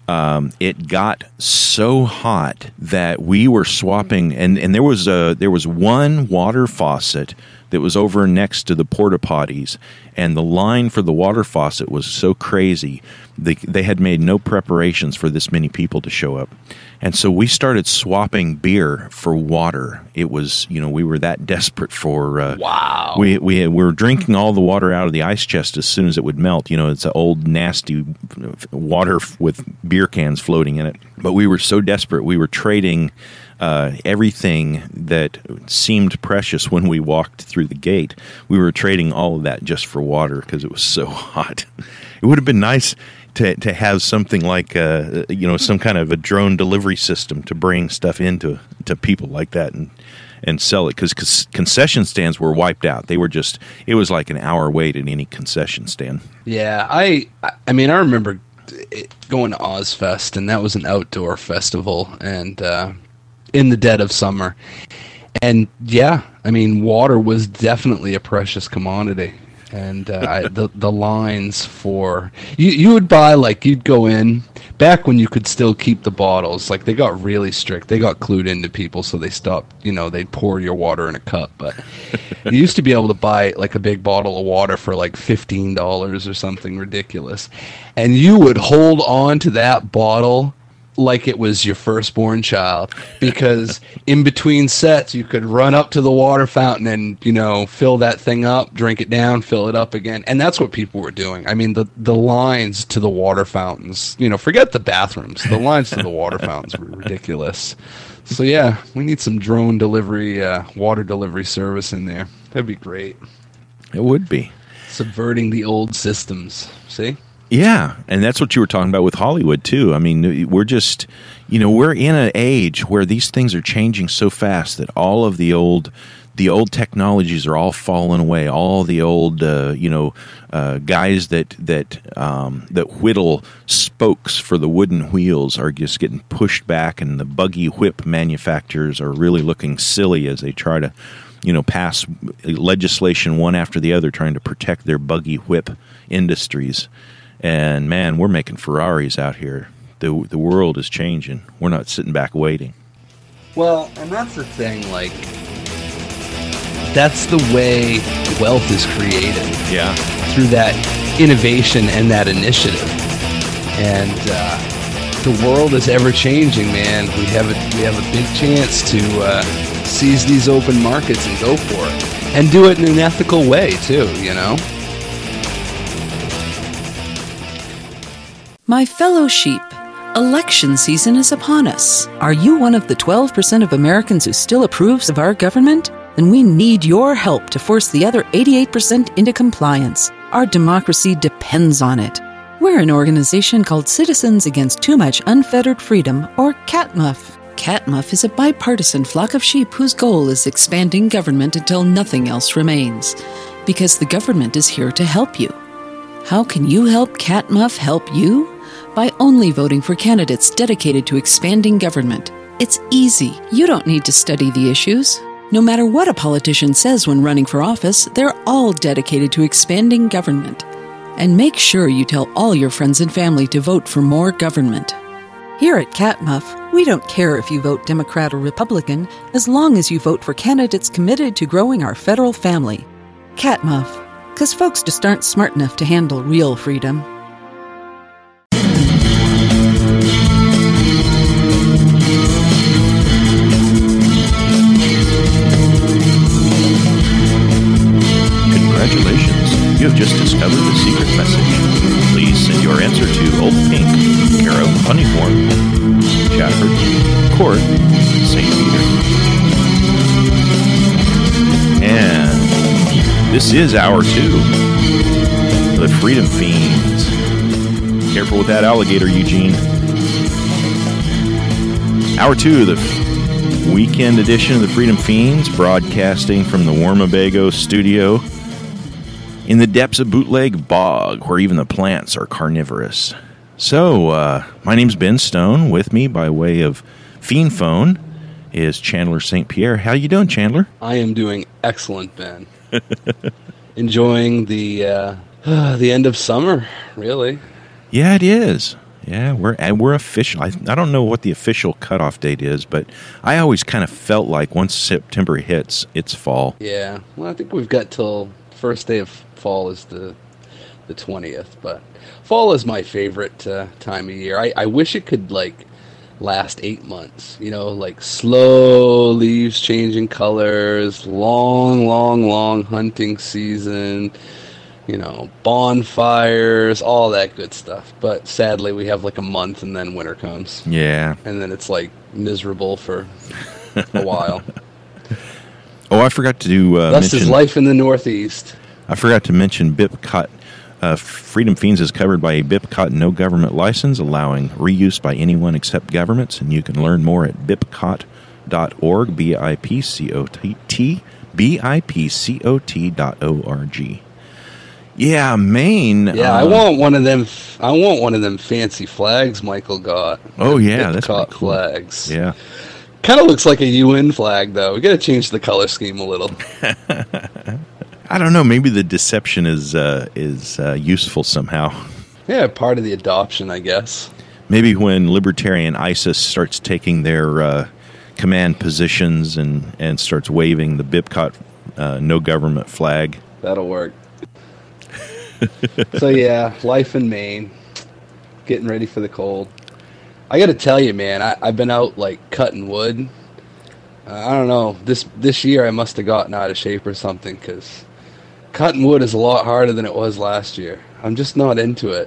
it got so hot that we were swapping, and there was one water faucet that was over next to the porta potties, and the line for the water faucet was so crazy. They had made no preparations for this many people to show up. And so we started swapping beer for water. It was, you know, we were that desperate for... wow. We were drinking all the water out of the ice chest as soon as it would melt. You know, it's an old, nasty water with beer cans floating in it. But we were so desperate, we were trading everything that seemed precious when we walked through the gate. We were trading all of that just for water because it was so hot. It would have been nice to have something like some kind of a drone delivery system to bring stuff into people like that and sell it, because concession stands were wiped out. They were just, it was like an hour wait at any concession stand. Yeah, I mean, I remember going to Ozfest, and that was an outdoor festival, and in the dead of summer. And yeah, I mean, water was definitely a precious commodity. And the lines for you would buy, like, you'd go in back when you could still keep the bottles. Like, they got really strict. They got clued into people, so they stopped. You know, they'd pour your water in a cup. But you used to be able to buy like a big bottle of water for like $15 or something ridiculous, and you would hold on to that bottle like it was your firstborn child, because in between sets you could run up to the water fountain and, you know, fill that thing up, drink it down, fill it up again. And that's what people were doing. I mean, the lines to the water fountains, you know, forget the bathrooms, the lines to the water fountains were ridiculous. So yeah, we need some drone delivery, water delivery service in there. That'd be great. It would be. Subverting the old systems. See? Yeah, and that's what you were talking about with Hollywood, too. I mean, we're just, you know, we're in an age where these things are changing so fast that all of the old technologies are all falling away. All the old, guys that whittle spokes for the wooden wheels are just getting pushed back, and the buggy whip manufacturers are really looking silly as they try to, you know, pass legislation one after the other trying to protect their buggy whip industries. And man, we're making Ferraris out here. The world is changing. We're not sitting back waiting. Well, and that's the thing, like, that's the way wealth is created. Yeah. Through that innovation and that initiative. And the world is ever changing, man. We have a big chance to seize these open markets and go for it. And do it in an ethical way, too, you know? My fellow sheep, election season is upon us. Are you one of the 12% of Americans who still approves of our government? Then we need your help to force the other 88% into compliance. Our democracy depends on it. We're an organization called Citizens Against Too Much Unfettered Freedom, or CATMUF. CATMUF is a bipartisan flock of sheep whose goal is expanding government until nothing else remains. Because the government is here to help you. How can you help CATMUF help you? By only voting for candidates dedicated to expanding government. It's easy. You don't need to study the issues. No matter what a politician says when running for office, they're all dedicated to expanding government. And make sure you tell all your friends and family to vote for more government. Here at Catmuff, we don't care if you vote Democrat or Republican, as long as you vote for candidates committed to growing our federal family. Catmuff, because folks just aren't smart enough to handle real freedom. Congratulations, you have just discovered the secret message. Please send your answer to Old Pink, care of Honeyhorn, Chafford, Court, St. Peter. And this is Hour 2, the Freedom Fiends. Careful with that alligator, Eugene. Hour 2, the weekend edition of the Freedom Fiends, broadcasting from the Warmabago studio in the depths of Bootleg Bog, where even the plants are carnivorous. So, my name's Ben Stone. With me, by way of Fiend Phone, is Chandler St. Pierre. How you doing, Chandler? I am doing excellent, Ben. Enjoying the end of summer, really. Yeah, it is. Yeah, we're official. I don't know what the official cutoff date is, but I always kind of felt like once September hits, it's fall. Yeah, well, I think we've got till first day of fall is the 20th, but fall is my favorite time of year. I wish it could last 8 months, like slow leaves changing colors, long hunting season, bonfires, all that good stuff. But sadly we have a month and then winter comes. Yeah. And then it's miserable for a while. Oh, I forgot to do Thus is life in the Northeast. I forgot to mention BIPCOT. Freedom Fiends is covered by a BIPCOT no government license, allowing reuse by anyone except governments, and you can learn more at bipcot.org, bipcot.org. Yeah, Maine. Yeah, I want one of them. I want one of them fancy flags Michael got. Oh yeah, that's pretty cool. Flags. Yeah. Kind of looks like a UN flag, though. We got to change the color scheme a little. I don't know. Maybe the deception is useful somehow. Yeah, part of the adoption, I guess. Maybe when libertarian ISIS starts taking their command positions and starts waving the BIPCOT no government flag. That'll work. So yeah, life in Maine. Getting ready for the cold. I got to tell you, man, I've been out cutting wood. I don't know. This year I must have gotten out of shape or something, because cutting wood is a lot harder than it was last year. I'm just not into it.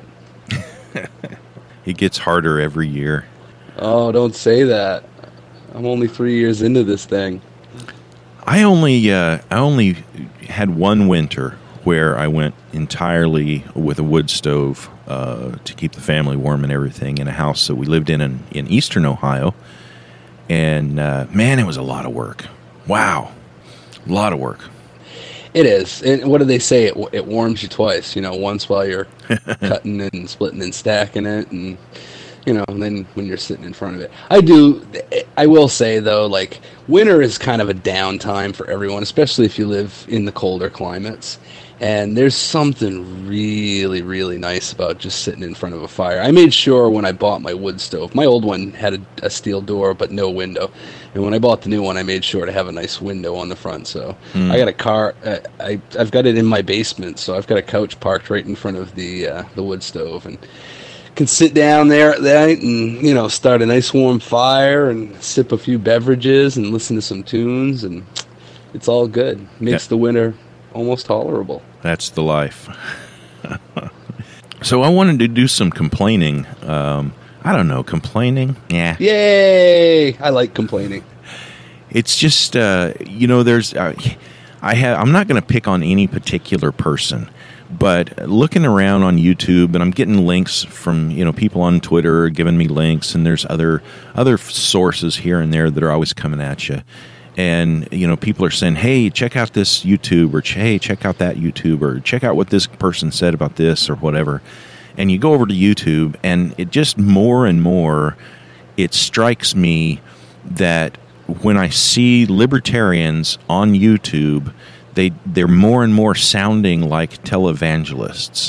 It gets harder every year. Oh, don't say that. I'm only 3 years into this thing. I only had one winter where I went entirely with a wood stove to keep the family warm and everything in a house that we lived in eastern Ohio. And, man, it was a lot of work. Wow. A lot of work. It is. And what do they say? It warms you twice, once while you're cutting and splitting and stacking it, and, and then when you're sitting in front of it. I will say, though, winter is kind of a downtime for everyone, especially if you live in the colder climates. And there's something really, really nice about just sitting in front of a fire. I made sure when I bought my wood stove, my old one had a steel door but no window. And when I bought the new one, I made sure to have a nice window on the front. So I got a car. I've got it in my basement, so I've got a couch parked right in front of the wood stove, and can sit down there at night and start a nice warm fire and sip a few beverages and listen to some tunes, and it's all good. Makes the winter almost tolerable. That's the life. So I wanted to do some complaining. I don't know, complaining? Yeah. Yay! I like complaining. It's just, there's, I'm not going to pick on any particular person, but looking around on YouTube, and I'm getting links from, people on Twitter giving me links, and there's other sources here and there that are always coming at you. And, people are saying, hey, check out this YouTube, or hey, check out that YouTube, or check out what this person said about this, or whatever. And you go over to YouTube, and it just more and more, it strikes me that when I see libertarians on YouTube, they're more and more sounding like televangelists.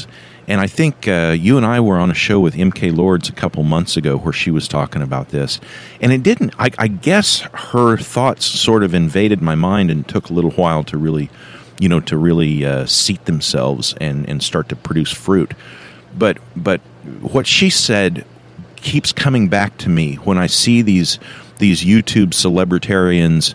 And I think you and I were on a show with M.K. Lords a couple months ago where she was talking about this. And it didn't, I guess her thoughts sort of invaded my mind and took a little while to really, seat themselves and start to produce fruit. But what she said keeps coming back to me when I see these YouTube celebritarians,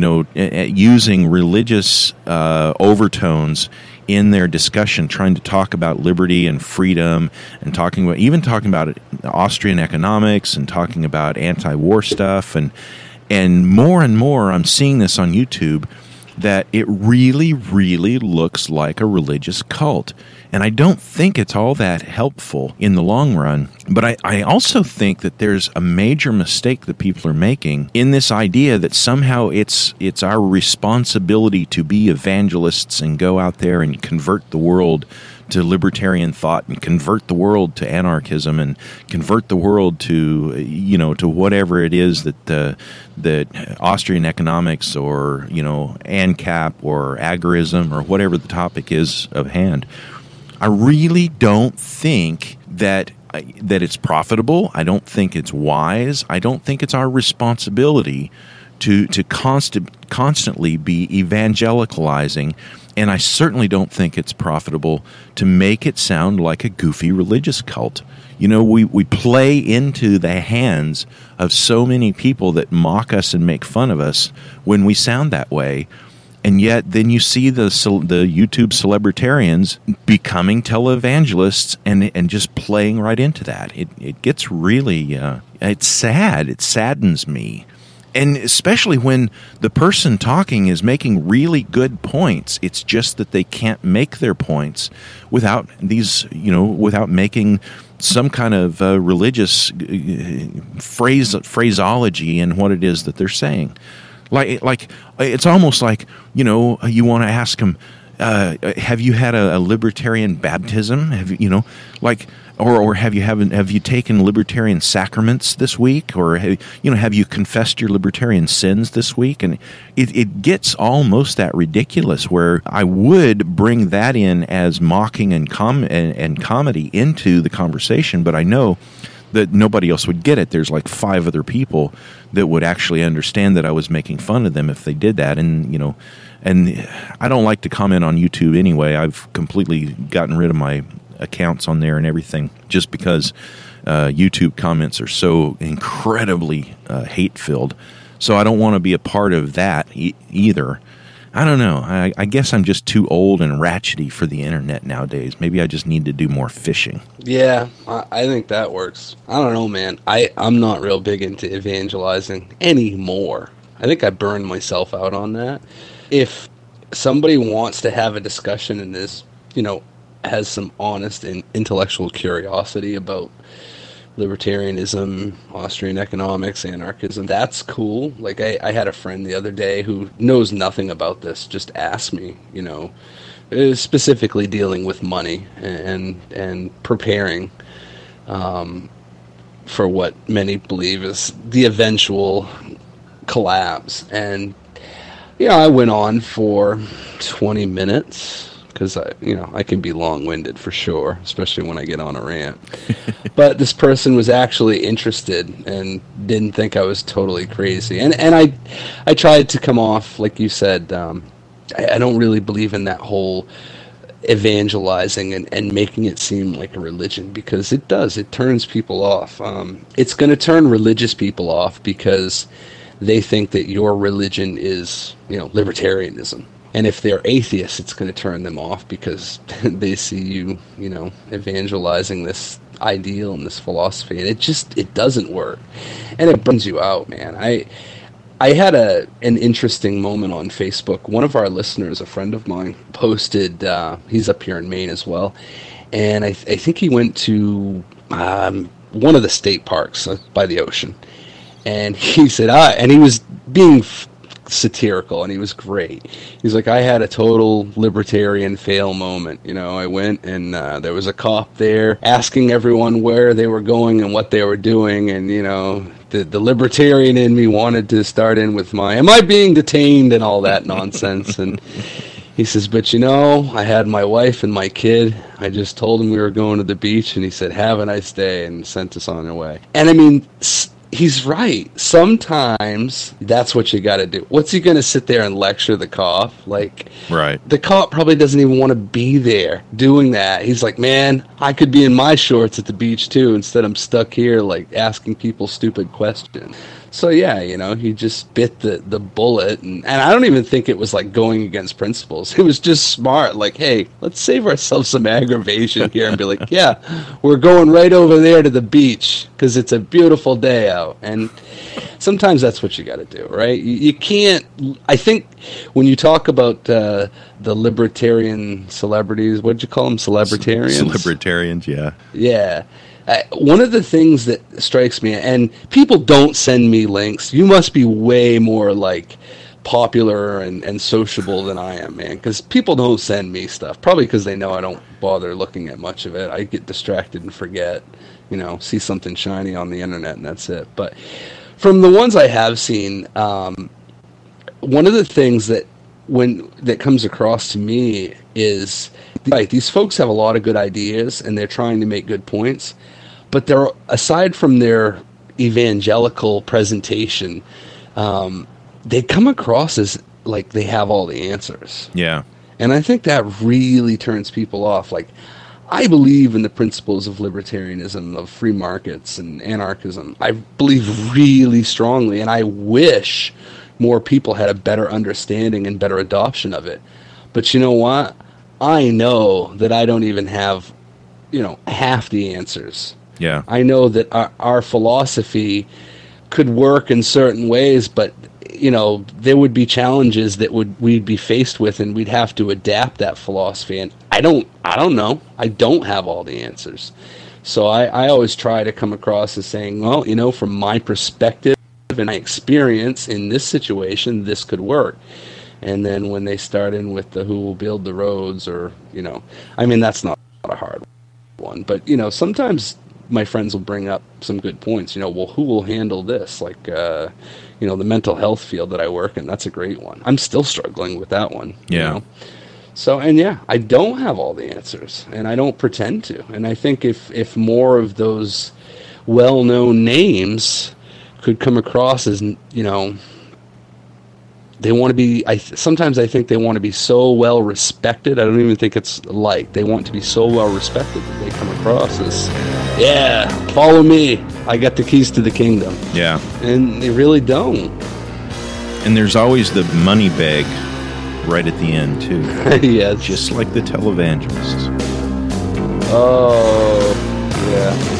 using religious overtones in their discussion, trying to talk about liberty and freedom, and talking about Austrian economics and talking about anti-war stuff, and more I'm seeing this on YouTube, that it really, really looks like a religious cult. And I don't think it's all that helpful in the long run. But I also think that there's a major mistake that people are making in this idea that somehow it's our responsibility to be evangelists and go out there and convert the world to libertarian thought and convert the world to anarchism and convert the world to to whatever it is that Austrian economics or ANCAP or agorism or whatever the topic is of hand. I really don't think that it's profitable. I don't think it's wise. I don't think it's our responsibility to constantly be evangelicalizing. And I certainly don't think it's profitable to make it sound like a goofy religious cult. We play into the hands of so many people that mock us and make fun of us when we sound that way. And yet then you see the YouTube celebritarians becoming televangelists and just playing right into that. It gets really, it's sad. It saddens me. And especially when the person talking is making really good points. It's just that they can't make their points without without making some kind of religious phraseology in what it is that they're saying. Like it's almost like, you want to ask them, have you had a libertarian baptism? Have you, or have you taken libertarian sacraments this week? Or have you confessed your libertarian sins this week? And it gets almost that ridiculous where I would bring that in as mocking and comedy into the conversation, but I know that nobody else would get it. There's like 5 other people that would actually understand that I was making fun of them if they did that. And, and I don't like to comment on YouTube anyway. I've completely gotten rid of my accounts on there and everything just because YouTube comments are so incredibly hate-filled. So I don't want to be a part of that either. I don't know. I guess I'm just too old and ratchety for the internet nowadays. Maybe I just need to do more fishing. Yeah, I think that works. I don't know, man. I'm not real big into evangelizing anymore. I think I burned myself out on that. If somebody wants to have a discussion and is, has some honest and intellectual curiosity about libertarianism, Austrian economics, anarchism, that's cool. Like I had a friend the other day who knows nothing about this, just asked me, specifically dealing with money and preparing for what many believe is the eventual collapse. And I went on for 20 minutes because I can be long-winded for sure, especially when I get on a rant. But this person was actually interested and didn't think I was totally crazy. And I tried to come off, like you said, I don't really believe in that whole evangelizing and making it seem like a religion, because it does. It turns people off. It's going to turn religious people off because they think that your religion is, libertarianism. And if they're atheists, it's going to turn them off because they see you, evangelizing this ideal and this philosophy. And it doesn't work. And it burns you out, man. I had an interesting moment on Facebook. One of our listeners, a friend of mine, posted, he's up here in Maine as well, and I think he went to one of the state parks by the ocean. And he said, and he was being satirical, and he was great. He's like, I had a total libertarian fail moment. I went and there was a cop there asking everyone where they were going and what they were doing, and the libertarian in me wanted to start in with am I being detained and all that nonsense. And He says, but I had my wife and my kid. I just told him we were going to the beach, and he said, have a nice day, and sent us on our way. And I mean, he's right. Sometimes that's what you got to do. What's he going to sit there and lecture the cop? Like, right. The cop probably doesn't even want to be there doing that. He's like, man, I could be in my shorts at the beach too. Instead, I'm stuck here, like, asking people stupid questions. So, yeah, he just bit the bullet. And I don't even think it was, like, going against principles. It was just smart. Like, hey, let's save ourselves some aggravation here and be like, yeah, we're going right over there to the beach because it's a beautiful day out. And sometimes that's what you got to do, right? You can't... I think when you talk about the libertarian celebrities, what did you call them? Celebritarians? Celebritarians, yeah. Yeah. One of the things that strikes me, and people don't send me links. You must be way more like popular and sociable than I am, man, because people don't send me stuff. Probably because they know I don't bother looking at much of it. I get distracted and forget, see something shiny on the internet and that's it. But from the ones I have seen, one of the things that comes across to me is, right, these folks have a lot of good ideas and they're trying to make good points, but they're, aside from their evangelical presentation, they come across as like they have all the answers. Yeah. And I think that really turns people off. Like, I believe in the principles of libertarianism, of free markets and anarchism. I believe really strongly, and I wish more people had a better understanding and better adoption of it. But you know what? I know that I don't even have, half the answers. Yeah. I know that our philosophy could work in certain ways, but, there would be challenges that we'd be faced with, and we'd have to adapt that philosophy. And I don't know. I don't have all the answers. So I always try to come across as saying, well, from my perspective and my experience in this situation, this could work. And then when they start in with the who will build the roads, or, that's not a hard one. But, sometimes my friends will bring up some good points. Well, who will handle this? Like, the mental health field that I work in, that's a great one. I'm still struggling with that one. Yeah. So, and yeah, I don't have all the answers, and I don't pretend to. And I think if more of those well-known names could come across as, they want to be, sometimes I think they want to be so well respected. I don't even think it's like they want to be so well respected that they come across as, yeah, follow me, I got the keys to the kingdom. Yeah. And they really don't. And there's always the money bag right at the end too. Yeah, just like the televangelists. Oh, yeah.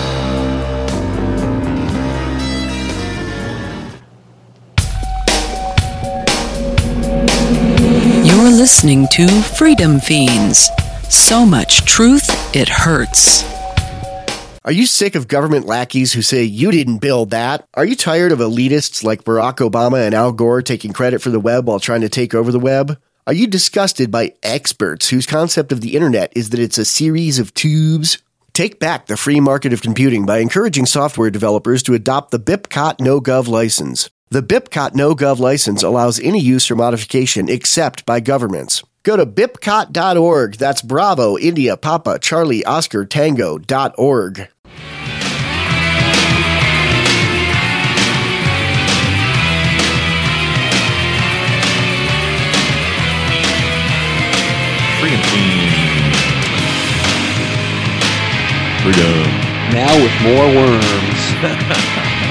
You're listening to Freedom Fiends. So much truth, it hurts. Are you sick of government lackeys who say you didn't build that? Are you tired of elitists like Barack Obama and Al Gore taking credit for the web while trying to take over the web? Are you disgusted by experts whose concept of the internet is that it's a series of tubes? Take back the free market of computing by encouraging software developers to adopt the BIPCOT No-Gov license. The BIPCOT No-Gov license allows any use or modification except by governments. Go to bipcot.org. That's Bravo, India, Papa, Charlie, Oscar, Tango.org. Freedom Freedom. Now with more worms.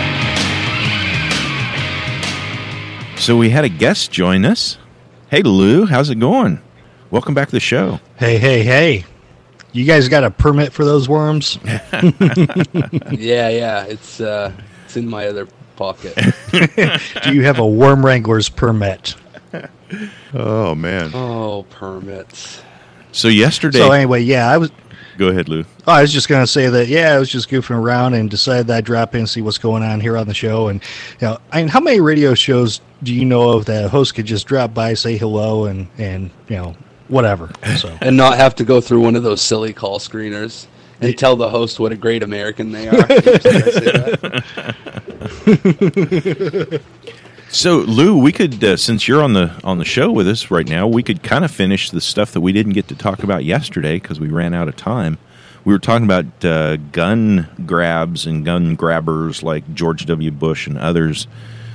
So we had a guest join us. Hey, Lou, how's it going? Welcome back to the show. Hey. You guys got a permit for those worms? Yeah. It's in my other pocket. Do you have a worm wrangler's permit? Oh, man. Oh, permits. So yesterday... So anyway, yeah, I was... Go ahead, Lou. Oh, I was just going to say that, yeah, I was just goofing around and decided that I'd drop in and see what's going on here on the show. And, how many radio shows do you know of that a host could just drop by, say hello, and whatever. So. And not have to go through one of those silly call screeners and tell the host what a great American they are. So, Lou, we could, since you're on the show with us right now, we could kind of finish the stuff that we didn't get to talk about yesterday because we ran out of time. We were talking about gun grabs and gun grabbers like George W. Bush and others.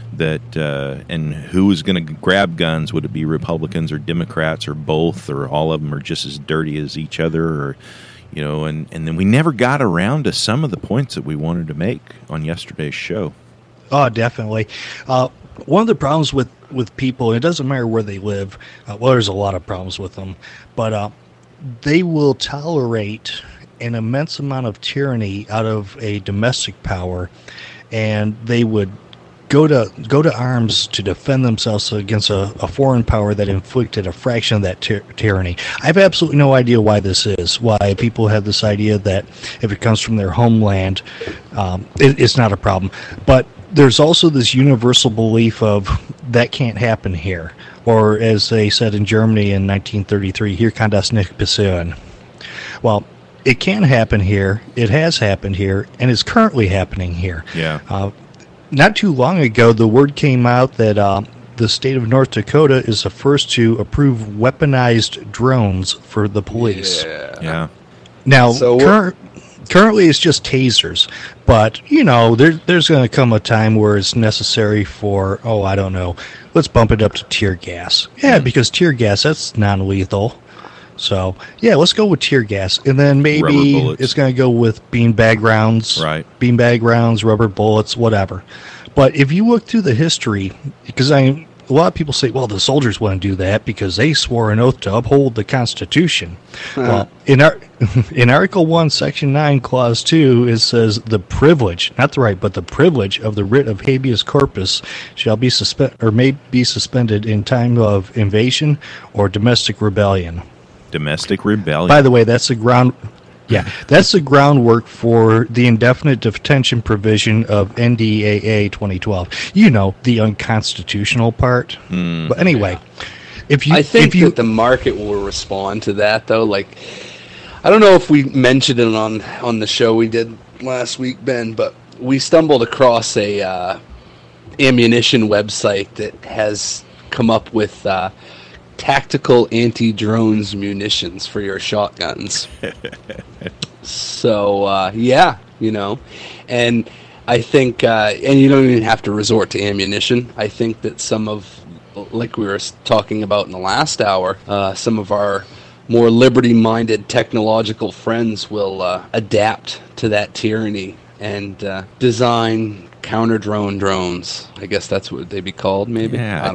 And who was going to grab guns? Would it be Republicans or Democrats or both, or all of them are just as dirty as each other, or and then we never got around to some of the points that we wanted to make on yesterday's show. Oh, definitely. One of the problems with people, it doesn't matter where they live. There's a lot of problems with them, but they will tolerate an immense amount of tyranny out of a domestic power, and they would go to arms to defend themselves against a foreign power that inflicted a fraction of that tyranny. I have absolutely no idea why this is, why people have this idea that if it comes from their homeland, it's not a problem. But there's also this universal belief of that can't happen here. Or as they said in Germany in 1933, hier kann das nicht passieren. Well, it can happen here, it has happened here, and it's currently happening here. Yeah. Not too long ago, the word came out that the state of North Dakota is the first to approve weaponized drones for the police. Yeah. Now, currently it's just tasers, but, there's going to come a time where it's necessary for, let's bump it up to tear gas. Yeah, because tear gas, that's non-lethal. So, yeah, let's go with tear gas. And then maybe it's going to go with beanbag rounds. Right. Beanbag rounds, rubber bullets, whatever. But if you look through the history, because a lot of people say, well, the soldiers want to do that because they swore an oath to uphold the Constitution. Well, in Article 1, Section 9, Clause 2, it says the privilege, not the right, but the privilege of the writ of habeas corpus shall be may be suspended in time of invasion or domestic rebellion. Domestic rebellion. By the way, that's the groundwork for the indefinite detention provision of NDAA 2012. The unconstitutional part. But anyway, I think that the market will respond to that, though. Like, I don't know if we mentioned it on the show we did last week, Ben, but we stumbled across a ammunition website that has come up with tactical anti-drones munitions for your shotguns. So, and I think, and you don't even have to resort to ammunition. I think that some of, like we were talking about in the last hour, some of our more liberty-minded technological friends will adapt to that tyranny and design counter-drone drones. I guess that's what they'd be called, maybe. Yeah,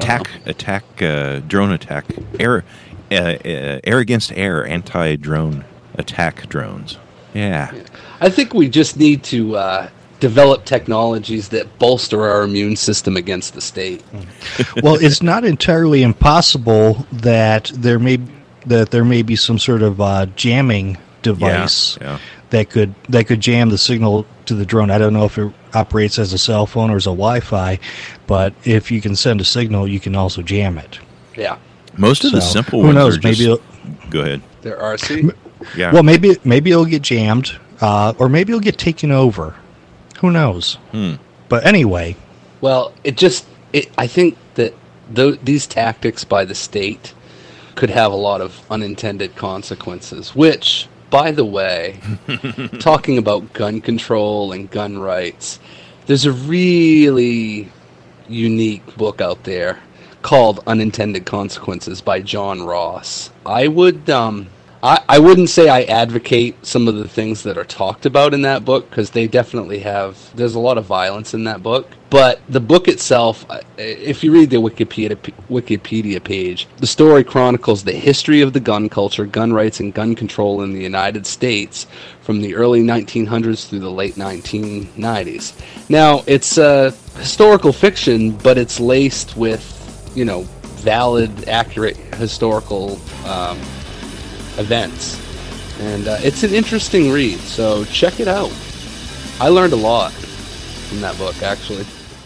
drone attack, air against air, anti-drone attack drones. Yeah. I think we just need to develop technologies that bolster our immune system against the state. Well, it's not entirely impossible that there may be some sort of jamming device that could jam the signal to the drone. I don't know if it operates as a cell phone or as a Wi-Fi, but if you can send a signal, you can also jam it. Yeah. Most of the simple ones are just... Go ahead. They're RC? Yeah. Well, maybe it'll get jammed, or maybe it'll get taken over. Who knows? But anyway. Well, I think that these tactics by the state could have a lot of unintended consequences, which... By the way, talking about gun control and gun rights, there's a really unique book out there called Unintended Consequences by John Ross. I wouldn't say I advocate some of the things that are talked about in that book, because they definitely there's a lot of violence in that book. But the book itself, if you read the Wikipedia page, the story chronicles the history of the gun culture, gun rights, and gun control in the United States from the early 1900s through the late 1990s. Now, it's historical fiction, but it's laced with, valid, accurate historical events. And it's an interesting read, so check it out. I learned a lot from that book, actually.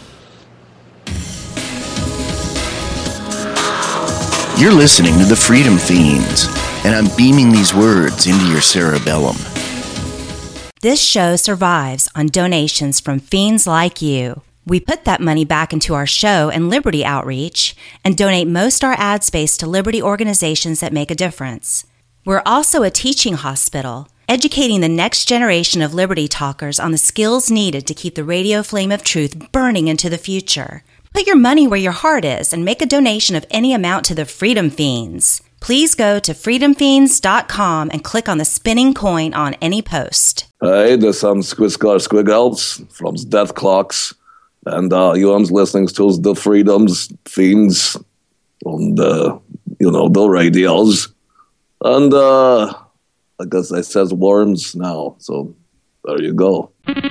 You're listening to the Freedom Fiends, and I'm beaming these words into your cerebellum. This show survives on donations from fiends like you. We put that money back into our show and Liberty outreach and donate most our ad space to Liberty organizations that make a difference. We're also a teaching hospital, educating the next generation of Liberty talkers on the skills needed to keep the radio flame of truth burning into the future. Put your money where your heart is and make a donation of any amount to the Freedom Fiends. Please go to freedomfiends.com and click on the spinning coin on any post. Hey, this is Squiskar Squiggles from Death Clocks. And you are listening to the Freedom's Fiends on the radios. And I guess I says worms now, so there you go.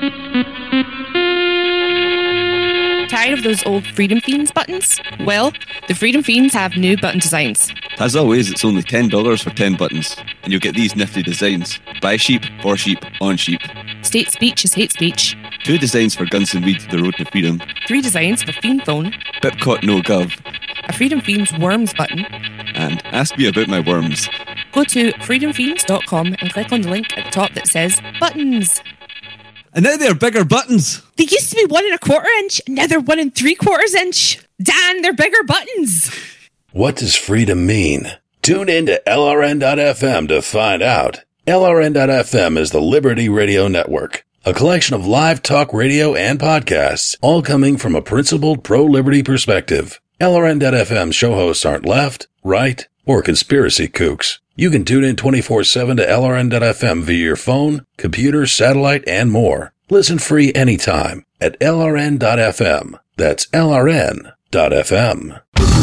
Tired of those old Freedom Fiends buttons? Well, the Freedom Fiends have new button designs. As always, it's only $10 for 10 buttons, and you'll get these nifty designs. By sheep, for sheep, on sheep. State speech is hate speech. 2 designs for Guns and Weed, the road to freedom. 3 designs for Fiend Phone. Pipcot no gov. A Freedom Fiends worms button. And ask me about my worms. Go to freedomfiends.com and click on the link at the top that says buttons. And now they're bigger buttons. They used to be 1 1/4 inch, and now they're 1 3/4 inch. Dan, they're bigger buttons. What does freedom mean? Tune in to LRN.FM to find out. LRN.FM is the Liberty Radio Network, a collection of live talk radio and podcasts, all coming from a principled pro-liberty perspective. LRN.FM show hosts aren't left, right, or conspiracy kooks. You can tune in 24/7 to LRN.FM via your phone, computer, satellite, and more. Listen free anytime at LRN.FM. That's LRN.FM.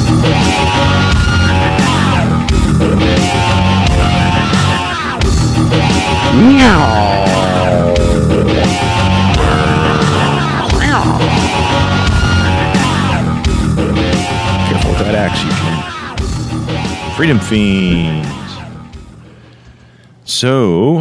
Careful with that axe, you can. Freedom Fiends. So,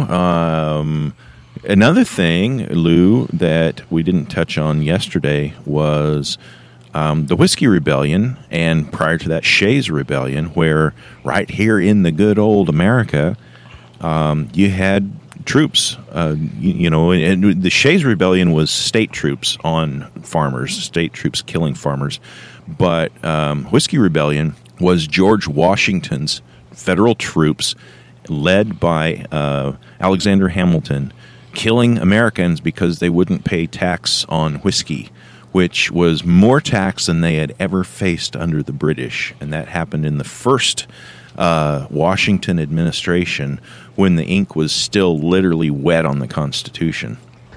another thing, Lou, that we didn't touch on yesterday was the Whiskey Rebellion, and prior to that, Shays Rebellion, where right here in the good old America, you had troops, and the Shays Rebellion was state troops on farmers, state troops killing farmers, but Whiskey Rebellion was George Washington's federal troops led by Alexander Hamilton killing Americans because they wouldn't pay tax on whiskey, which was more tax than they had ever faced under the British. And that happened in the first Washington administration when the ink was still literally wet on the Constitution.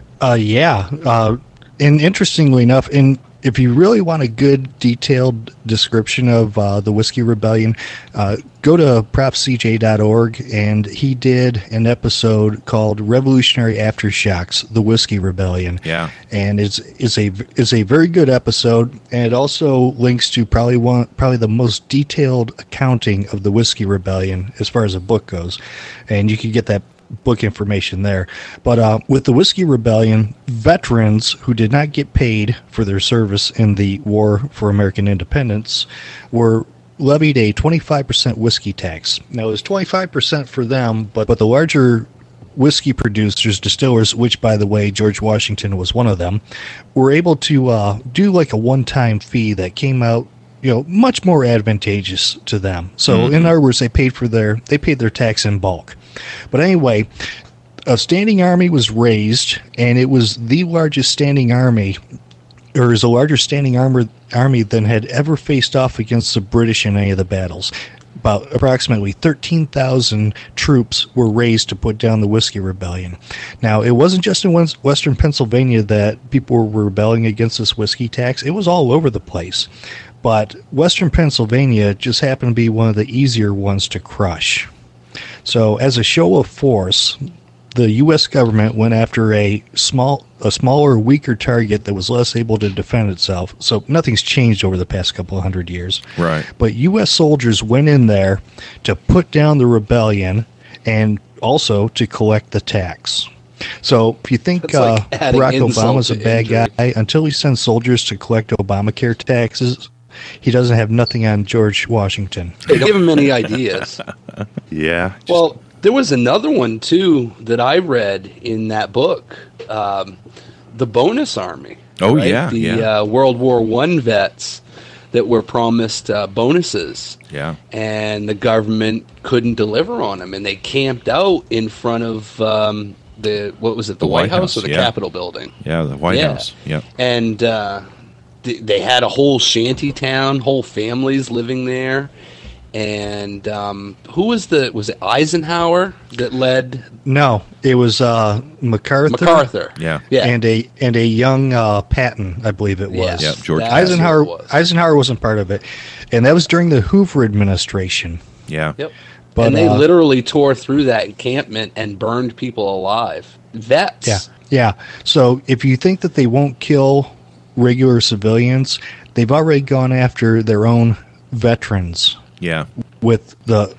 And interestingly enough, if you really want a good detailed description of the Whiskey Rebellion, go to propcj.org, and he did an episode called Revolutionary Aftershocks, the Whiskey Rebellion. Yeah. And it's a very good episode, and it also links to probably the most detailed accounting of the Whiskey Rebellion as far as a book goes. And you can get that book information there. But with the Whiskey Rebellion, veterans who did not get paid for their service in the War for American Independence were levied a 25% whiskey tax. Now, it was 25% for them, but the larger whiskey producers, distillers, which, by the way, George Washington was one of them, were able to do like a one-time fee that came out much more advantageous to them. So, in other words, they paid their tax in bulk. But anyway, a standing army was raised, and it was the largest standing army, or is a larger standing army than had ever faced off against the British in any of the battles. About approximately 13,000 troops were raised to put down the Whiskey Rebellion. Now, it wasn't just in western Pennsylvania that people were rebelling against this whiskey tax. It was all over the place. But western Pennsylvania just happened to be one of the easier ones to crush. So, as a show of force, the U.S. government went after a smaller, weaker target that was less able to defend itself. So, nothing's changed over the past couple of hundred years. Right. But U.S. soldiers went in there to put down the rebellion and also to collect the tax. So, if you think Barack Obama's a bad guy, until he sends soldiers to collect Obamacare taxes, he doesn't have nothing on George Washington. They give him any ideas. Yeah. Well, there was another one, too, that I read in that book. the bonus army. Oh, right? yeah, The World War I vets that were promised bonuses. Yeah. And the government couldn't deliver on them, and they camped out in front of the White House or the Capitol building? Yeah, the White House. Yeah. And they had a whole shanty town, whole families living there. And who was it Eisenhower that led? No, it was MacArthur. Yeah. And a young Patton, I believe it was. Yeah, George Eisenhower. Eisenhower wasn't part of it, and that was during the Hoover administration. Yeah. Yep. But, and they literally tore through that encampment and burned people alive. Vets. Yeah. So if you think that they won't kill regular civilians, they've already gone after their own veterans. Yeah. With the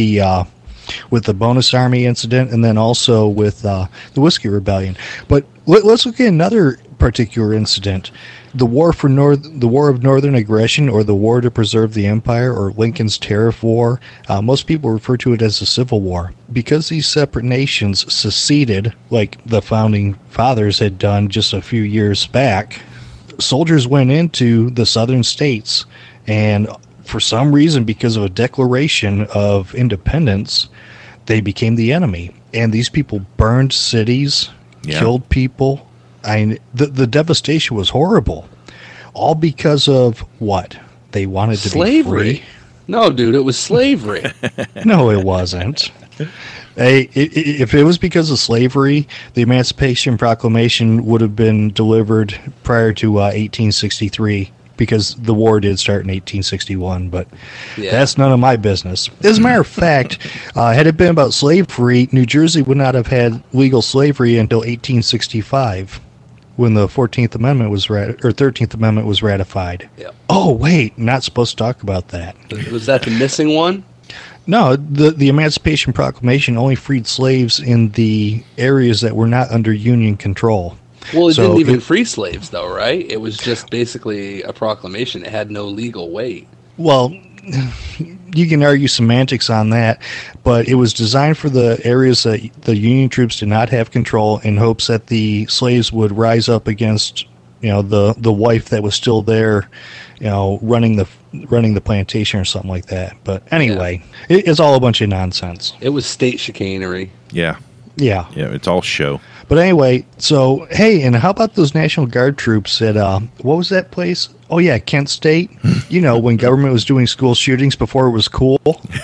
bonus army incident, and then also with the Whiskey Rebellion. But let's look at another particular incident: the War of Northern Aggression, or the War to Preserve the Empire, or Lincoln's Tariff War. Most people refer to it as the Civil War because these separate nations seceded, like the founding fathers had done just a few years back. Soldiers went into the southern states, and for some reason, because of a declaration of independence, they became the enemy. And these people burned cities, killed people. The devastation was horrible. All because of what? They wanted to be free. No, dude, it was slavery. No, it wasn't. If it was because of slavery, the Emancipation Proclamation would have been delivered prior to 1863. Because the war did start in 1861, but that's none of my business. As a matter of fact, had it been about slavery, New Jersey would not have had legal slavery until 1865, when the 14th Amendment was 13th Amendment was ratified. Yeah. Oh, wait, not supposed to talk about that. Was that the missing one? No, the Emancipation Proclamation only freed slaves in the areas that were not under Union control. Well, it didn't even free slaves, though, right? It was just basically a proclamation. It had no legal weight. Well, you can argue semantics on that, but it was designed for the areas that the Union troops did not have control, in hopes that the slaves would rise up against, the wife that was still there, running the plantation or something like that. But anyway, it's all a bunch of nonsense. It was state chicanery. Yeah. Yeah. Yeah, it's all show. But anyway, so, hey, and how about those National Guard troops at, what was that place? Oh, yeah, Kent State. When government was doing school shootings before it was cool.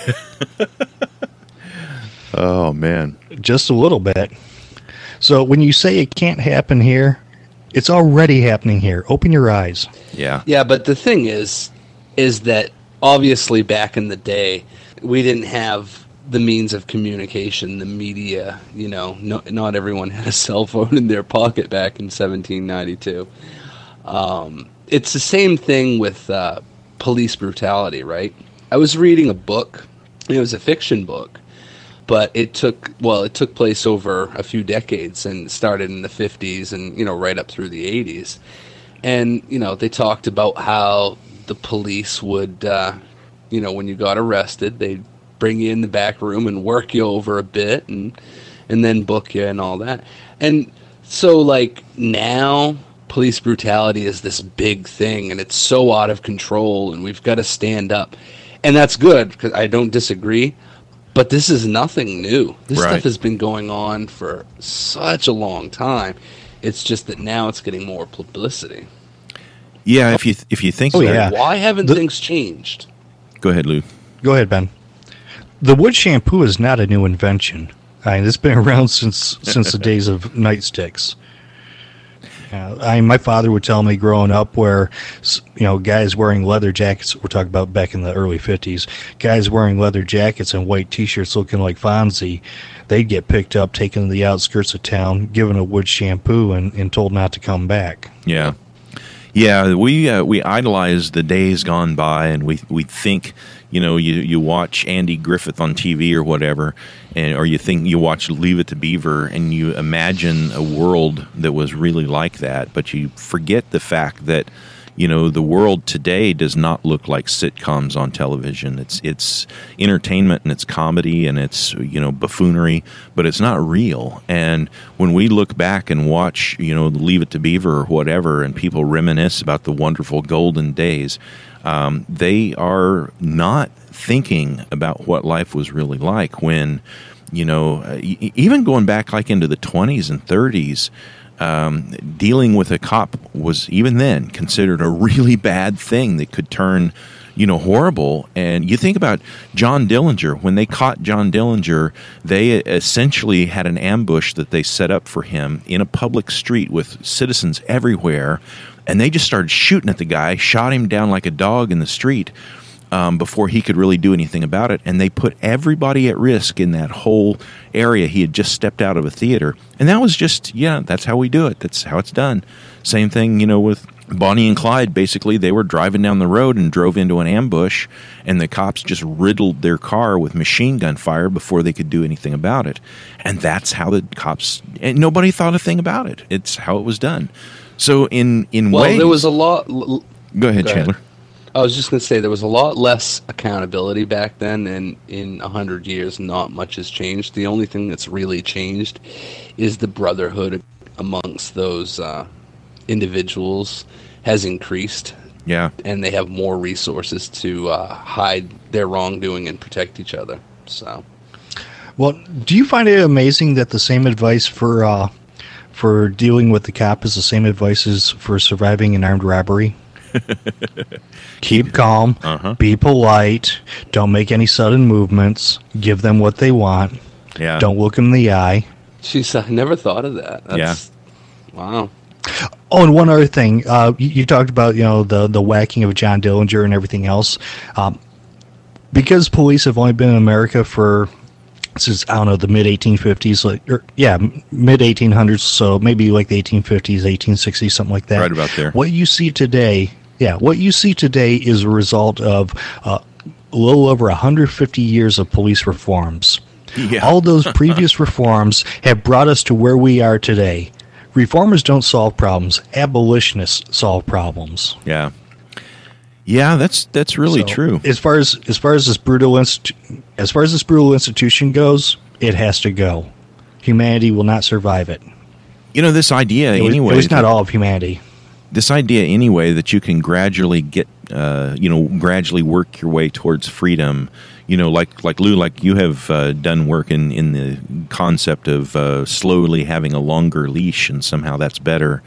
Oh, man. Just a little bit. So when you say it can't happen here, it's already happening here. Open your eyes. Yeah. Yeah, but the thing is that obviously back in the day, we didn't have the means of communication, the media, not everyone had a cell phone in their pocket back in 1792. It's the same thing with police brutality, right? I was reading a book. It was a fiction book, but it took place over a few decades and started in the 50s and, right up through the 80s. And, they talked about how the police would, when you got arrested, they'd bring you in the back room and work you over a bit and then book you and all that. And so, now police brutality is this big thing, and it's so out of control, and we've got to stand up. And that's good, because I don't disagree, but this is nothing new. This stuff has been going on for such a long time. It's just that now it's getting more publicity. Yeah, if you think about it. Why haven't things changed? Go ahead, Lou. Go ahead, Ben. The wood shampoo is not a new invention. It's been around since the days of nightsticks. My father would tell me growing up where, guys wearing leather jackets, we're talking about back in the early 50s, guys wearing leather jackets and white T-shirts looking like Fonzie, they'd get picked up, taken to the outskirts of town, given a wood shampoo, and told not to come back. Yeah. Yeah, we idolize the days gone by, and we think, you watch Andy Griffith on TV or whatever, or you watch Leave It to Beaver, and you imagine a world that was really like that, but you forget the fact that, the world today does not look like sitcoms on television. It's entertainment and it's comedy and it's buffoonery, but it's not real. And when we look back and watch Leave It to Beaver or whatever, and people reminisce about the wonderful golden days, they are not thinking about what life was really like when, even going back like into the 20s and 30s, dealing with a cop was even then considered a really bad thing that could turn, horrible. And you think about John Dillinger. When they caught John Dillinger, they essentially had an ambush that they set up for him in a public street with citizens everywhere. And they just started shooting at the guy, shot him down like a dog in the street before he could really do anything about it. And they put everybody at risk in that whole area. He had just stepped out of a theater. And that was just, that's how we do it. That's how it's done. Same thing, with Bonnie and Clyde. Basically, they were driving down the road and drove into an ambush, and the cops just riddled their car with machine gun fire before they could do anything about it. And that's how the cops, and nobody thought a thing about it. It's how it was done. So in ways, there was a lot. Go ahead, Chandler. I was just going to say there was a lot less accountability back then, and in 100 years, not much has changed. The only thing that's really changed is the brotherhood amongst those individuals has increased. Yeah, and they have more resources to hide their wrongdoing and protect each other. So, well, do you find it amazing that the same advice for dealing with the cop is the same advice as for surviving an armed robbery? Keep calm, be polite, don't make any sudden movements, give them what they want, don't look them in the eye. Jeez, I never thought of that. Wow. Oh, and one other thing, you talked about the whacking of John Dillinger and everything else. Because police have only been in America for since the mid 1850s, mid 1800s, so maybe like the 1850s, 1860s, something like that. Right about there. What you see today is a result of a little over 150 years of police reforms. Yeah. All those previous reforms have brought us to where we are today. Reformers don't solve problems; abolitionists solve problems. Yeah. Yeah, that's really true. As far as this brutal institution goes, it has to go. Humanity will not survive it. This idea anyway. At least not all of humanity. This idea anyway that you can gradually get, gradually work your way towards freedom. Like Lou, like you have done work in the concept of slowly having a longer leash, and somehow that's better.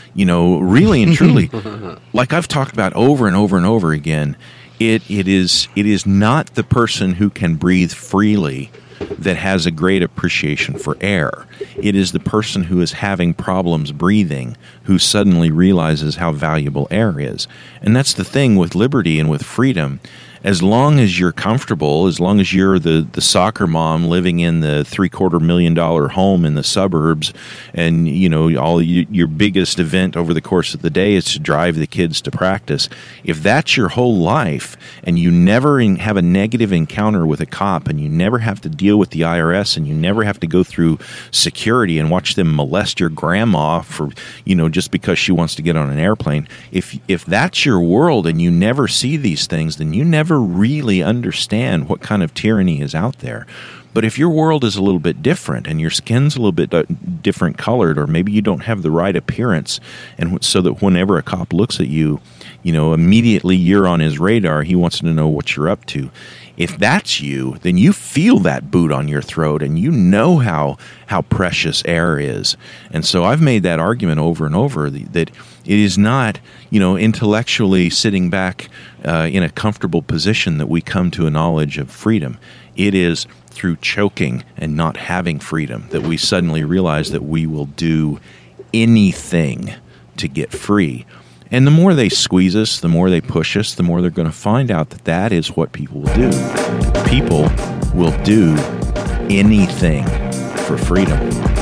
Really and truly, like I've talked about over and over and over again, it is not the person who can breathe freely that has a great appreciation for air. It is the person who is having problems breathing who suddenly realizes how valuable air is. And that's the thing with liberty and with freedom. As long as you're comfortable, as long as you're the soccer mom living in the $750,000 home in the suburbs, and your biggest event over the course of the day is to drive the kids to practice, if that's your whole life and you never have a negative encounter with a cop, and you never have to deal with the IRS, and you never have to go through security and watch them molest your grandma for just because she wants to get on an airplane, if that's your world and you never see these things, then you never really understand what kind of tyranny is out there. But if your world is a little bit different and your skin's a little bit different colored, or maybe you don't have the right appearance, and so that whenever a cop looks at you, immediately you're on his radar, he wants to know what you're up to. If that's you, then you feel that boot on your throat, and you know how precious air is. And so I've made that argument over and over that it is not, intellectually sitting back in a comfortable position that we come to a knowledge of freedom. It is through choking and not having freedom that we suddenly realize that we will do anything to get free. And the more they squeeze us, the more they push us, the more they're going to find out that is what people will do. People will do anything for freedom.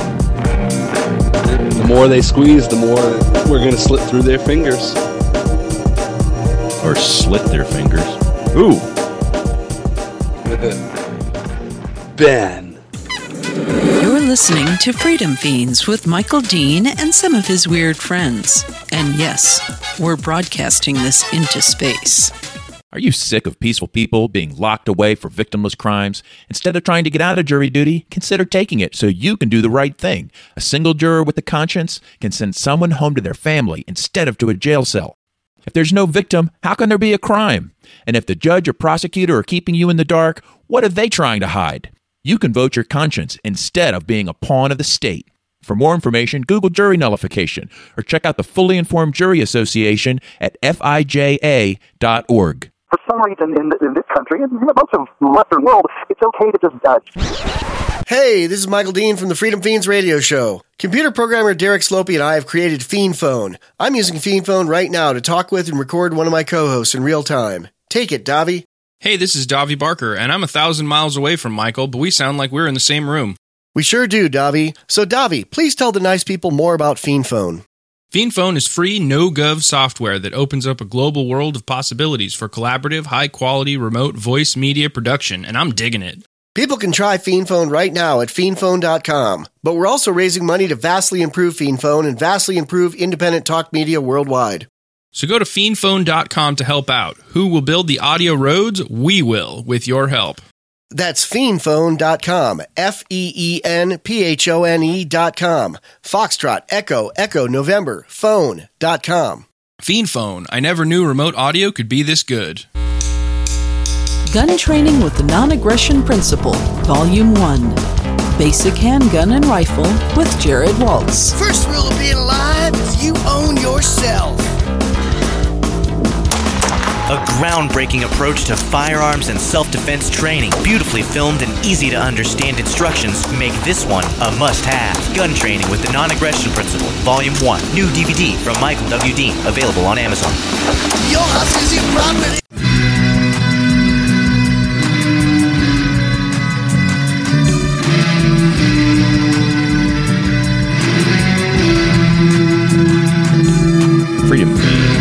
The more they squeeze, the more we're going to slip through their fingers. Or slit their fingers. Ooh. Ben. You're listening to Freedom Fiends with Michael Dean and some of his weird friends. And yes, we're broadcasting this into space. Are you sick of peaceful people being locked away for victimless crimes? Instead of trying to get out of jury duty, consider taking it so you can do the right thing. A single juror with a conscience can send someone home to their family instead of to a jail cell. If there's no victim, how can there be a crime? And if the judge or prosecutor are keeping you in the dark, what are they trying to hide? You can vote your conscience instead of being a pawn of the state. For more information, Google jury nullification or check out the Fully Informed Jury Association at fija.org. For some reason in this country, and most of the Western world, it's okay to just judge. Hey, this is Michael Dean from the Freedom Fiends radio show. Computer programmer Derek Slopey and I have created FiendPhone. I'm using FiendPhone right now to talk with and record one of my co-hosts in real time. Take it, Davi. Hey, this is Davi Barker, and I'm 1,000 miles away from Michael, but we sound like we're in the same room. We sure do, Davi. So, Davi, please tell the nice people more about FiendPhone. FiendPhone is free, no-gov software that opens up a global world of possibilities for collaborative, high-quality, remote voice media production, and I'm digging it. People can try FiendPhone right now at fiendphone.com, but we're also raising money to vastly improve FiendPhone and vastly improve independent talk media worldwide. So go to fiendphone.com to help out. Who will build the audio roads? We will, with your help. That's fiendphone.com, FEENPHONE.com, Foxtrot, Echo, November, phone.com. FiendPhone. I never knew remote audio could be this good. Gun Training with the Non-Aggression Principle, Volume 1. Basic Handgun and Rifle with Jared Waltz. First rule of being alive is you own yourself. A groundbreaking approach to firearms and self-defense training. Beautifully filmed and easy to understand instructions make this one a must-have. Gun Training with the Non-Aggression Principle, Volume 1. New DVD from Michael W. Dean. Available on Amazon. Your house is your property. Freedom Fiends.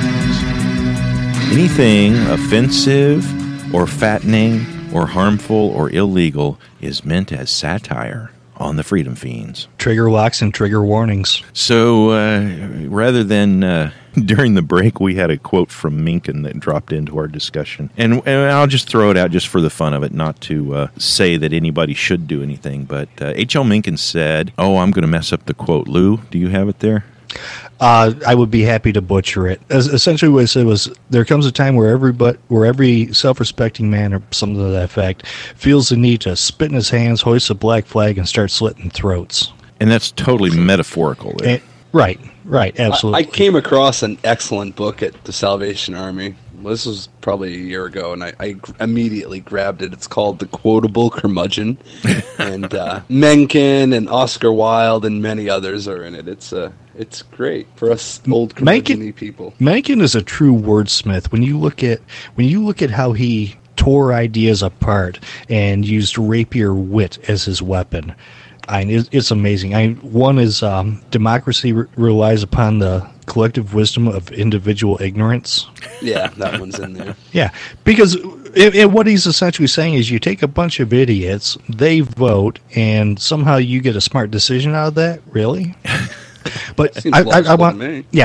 Anything offensive or fattening or harmful or illegal is meant as satire on the Freedom Fiends. Trigger locks and trigger warnings. So rather than during the break, we had a quote from Minkin that dropped into our discussion. And I'll just throw it out just for the fun of it, not to say that anybody should do anything. But H.L. Minkin said, I'm going to mess up the quote. Lou, do you have it there? I would be happy to butcher it. Essentially, what I said was, there comes a time where every self-respecting man, or something to that effect, feels the need to spit in his hands, hoist a black flag, and start slitting throats. And that's totally metaphorical. Right, absolutely. I came across an excellent book at the Salvation Army. This was probably a year ago, and I immediately grabbed it. It's called The Quotable Curmudgeon, and Mencken and Oscar Wilde and many others are in it. It's great for us old curmudgeon-y people. Mencken is a true wordsmith. When you look at how he tore ideas apart and used rapier wit as his weapon, it's amazing. One is democracy relies upon the collective wisdom of individual ignorance. Yeah, that one's in there. Yeah, because what he's essentially saying is, you take a bunch of idiots, they vote, and somehow you get a smart decision out of that. Really? But I want,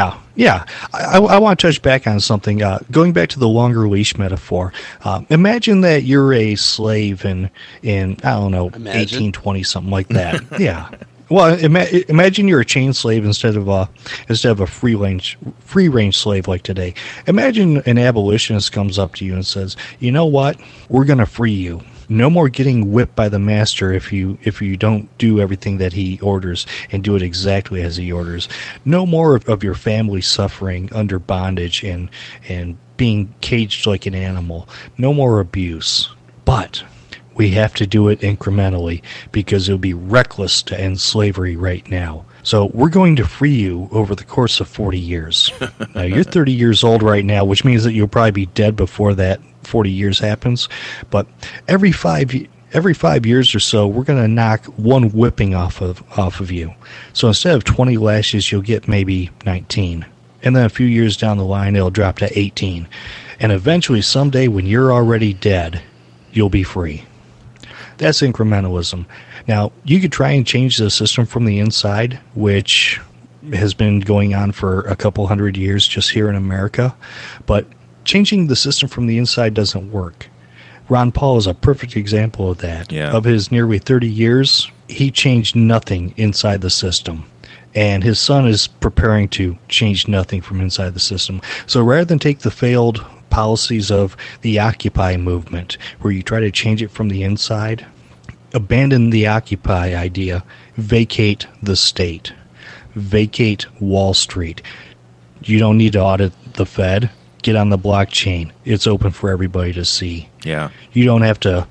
I want to touch back on something. Going back to the longer leash metaphor, imagine that you're a slave in I don't know, 1820, something like that. Yeah. Well, imagine you're a chain slave instead of a free range slave like today. Imagine an abolitionist comes up to you and says, "You know what? We're going to free you. No more getting whipped by the master if you don't do everything that he orders and do it exactly as he orders. No more of your family suffering under bondage and being caged like an animal. No more abuse. But we have to do it incrementally because it would be reckless to end slavery right now. So we're going to free you over the course of 40 years. Now, you're 30 years old right now, which means that you'll probably be dead before that 40 years happens. But every 5 years or so, we're going to knock one whipping off of you. So instead of 20 lashes, you'll get maybe 19. And then a few years down the line, it'll drop to 18. And eventually, someday, when you're already dead, you'll be free." That's incrementalism. Now, you could try and change the system from the inside, which has been going on for a couple hundred years just here in America, but changing the system from the inside doesn't work. Ron Paul is a perfect example of that. Yeah. Of his nearly 30 years, he changed nothing inside the system. And his son is preparing to change nothing from inside the system. So rather than take the failed policies of the Occupy movement, where you try to change it from the inside, abandon the Occupy idea, vacate the state, vacate Wall Street. You don't need to audit the Fed. Get on the blockchain. It's open for everybody to see. Yeah. You don't have to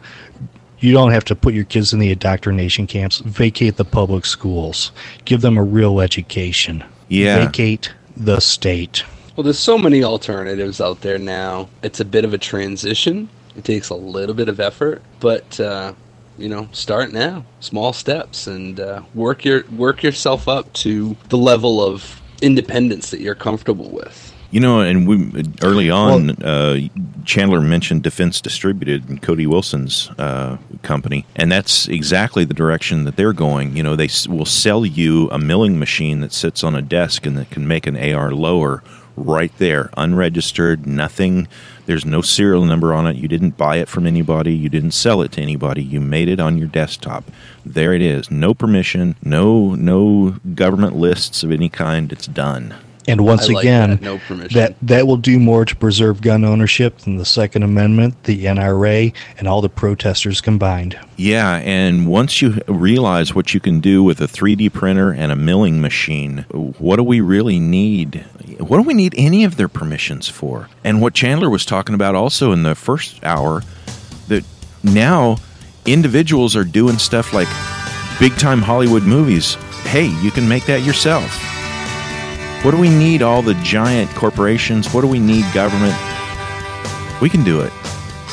put your kids in the indoctrination camps. Vacate the public schools. Give them a real education. Yeah. Vacate the state. Well, there's so many alternatives out there now. It's a bit of a transition. It takes a little bit of effort, but start now. Small steps, and work yourself up to the level of independence that you're comfortable with. And we early on, Chandler mentioned Defense Distributed and Cody Wilson's company, and that's exactly the direction that they're going. They will sell you a milling machine that sits on a desk and that can make an AR lower right there, unregistered, nothing. There's no serial number on it. You didn't buy it from anybody. You didn't sell it to anybody. You made it on your desktop. There it is. No permission, no government lists of any kind. It's done. And once again, no permission. that will do more to preserve gun ownership than the Second Amendment, the NRA, and all the protesters combined. Yeah, and once you realize what you can do with a 3D printer and a milling machine, what do we really need? What do we need any of their permissions for? And what Chandler was talking about also in the first hour, that now individuals are doing stuff like big-time Hollywood movies. Hey, you can make that yourself. What do we need all the giant corporations? What do we need government? We can do it.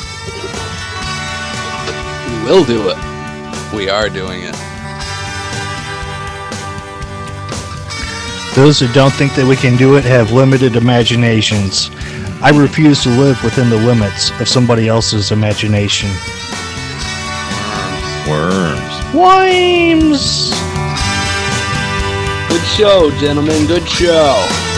We will do it. We are doing it. Those who don't think that we can do it have limited imaginations. I refuse to live within the limits of somebody else's imagination. Worms. Worms! Good show, gentlemen. Good show.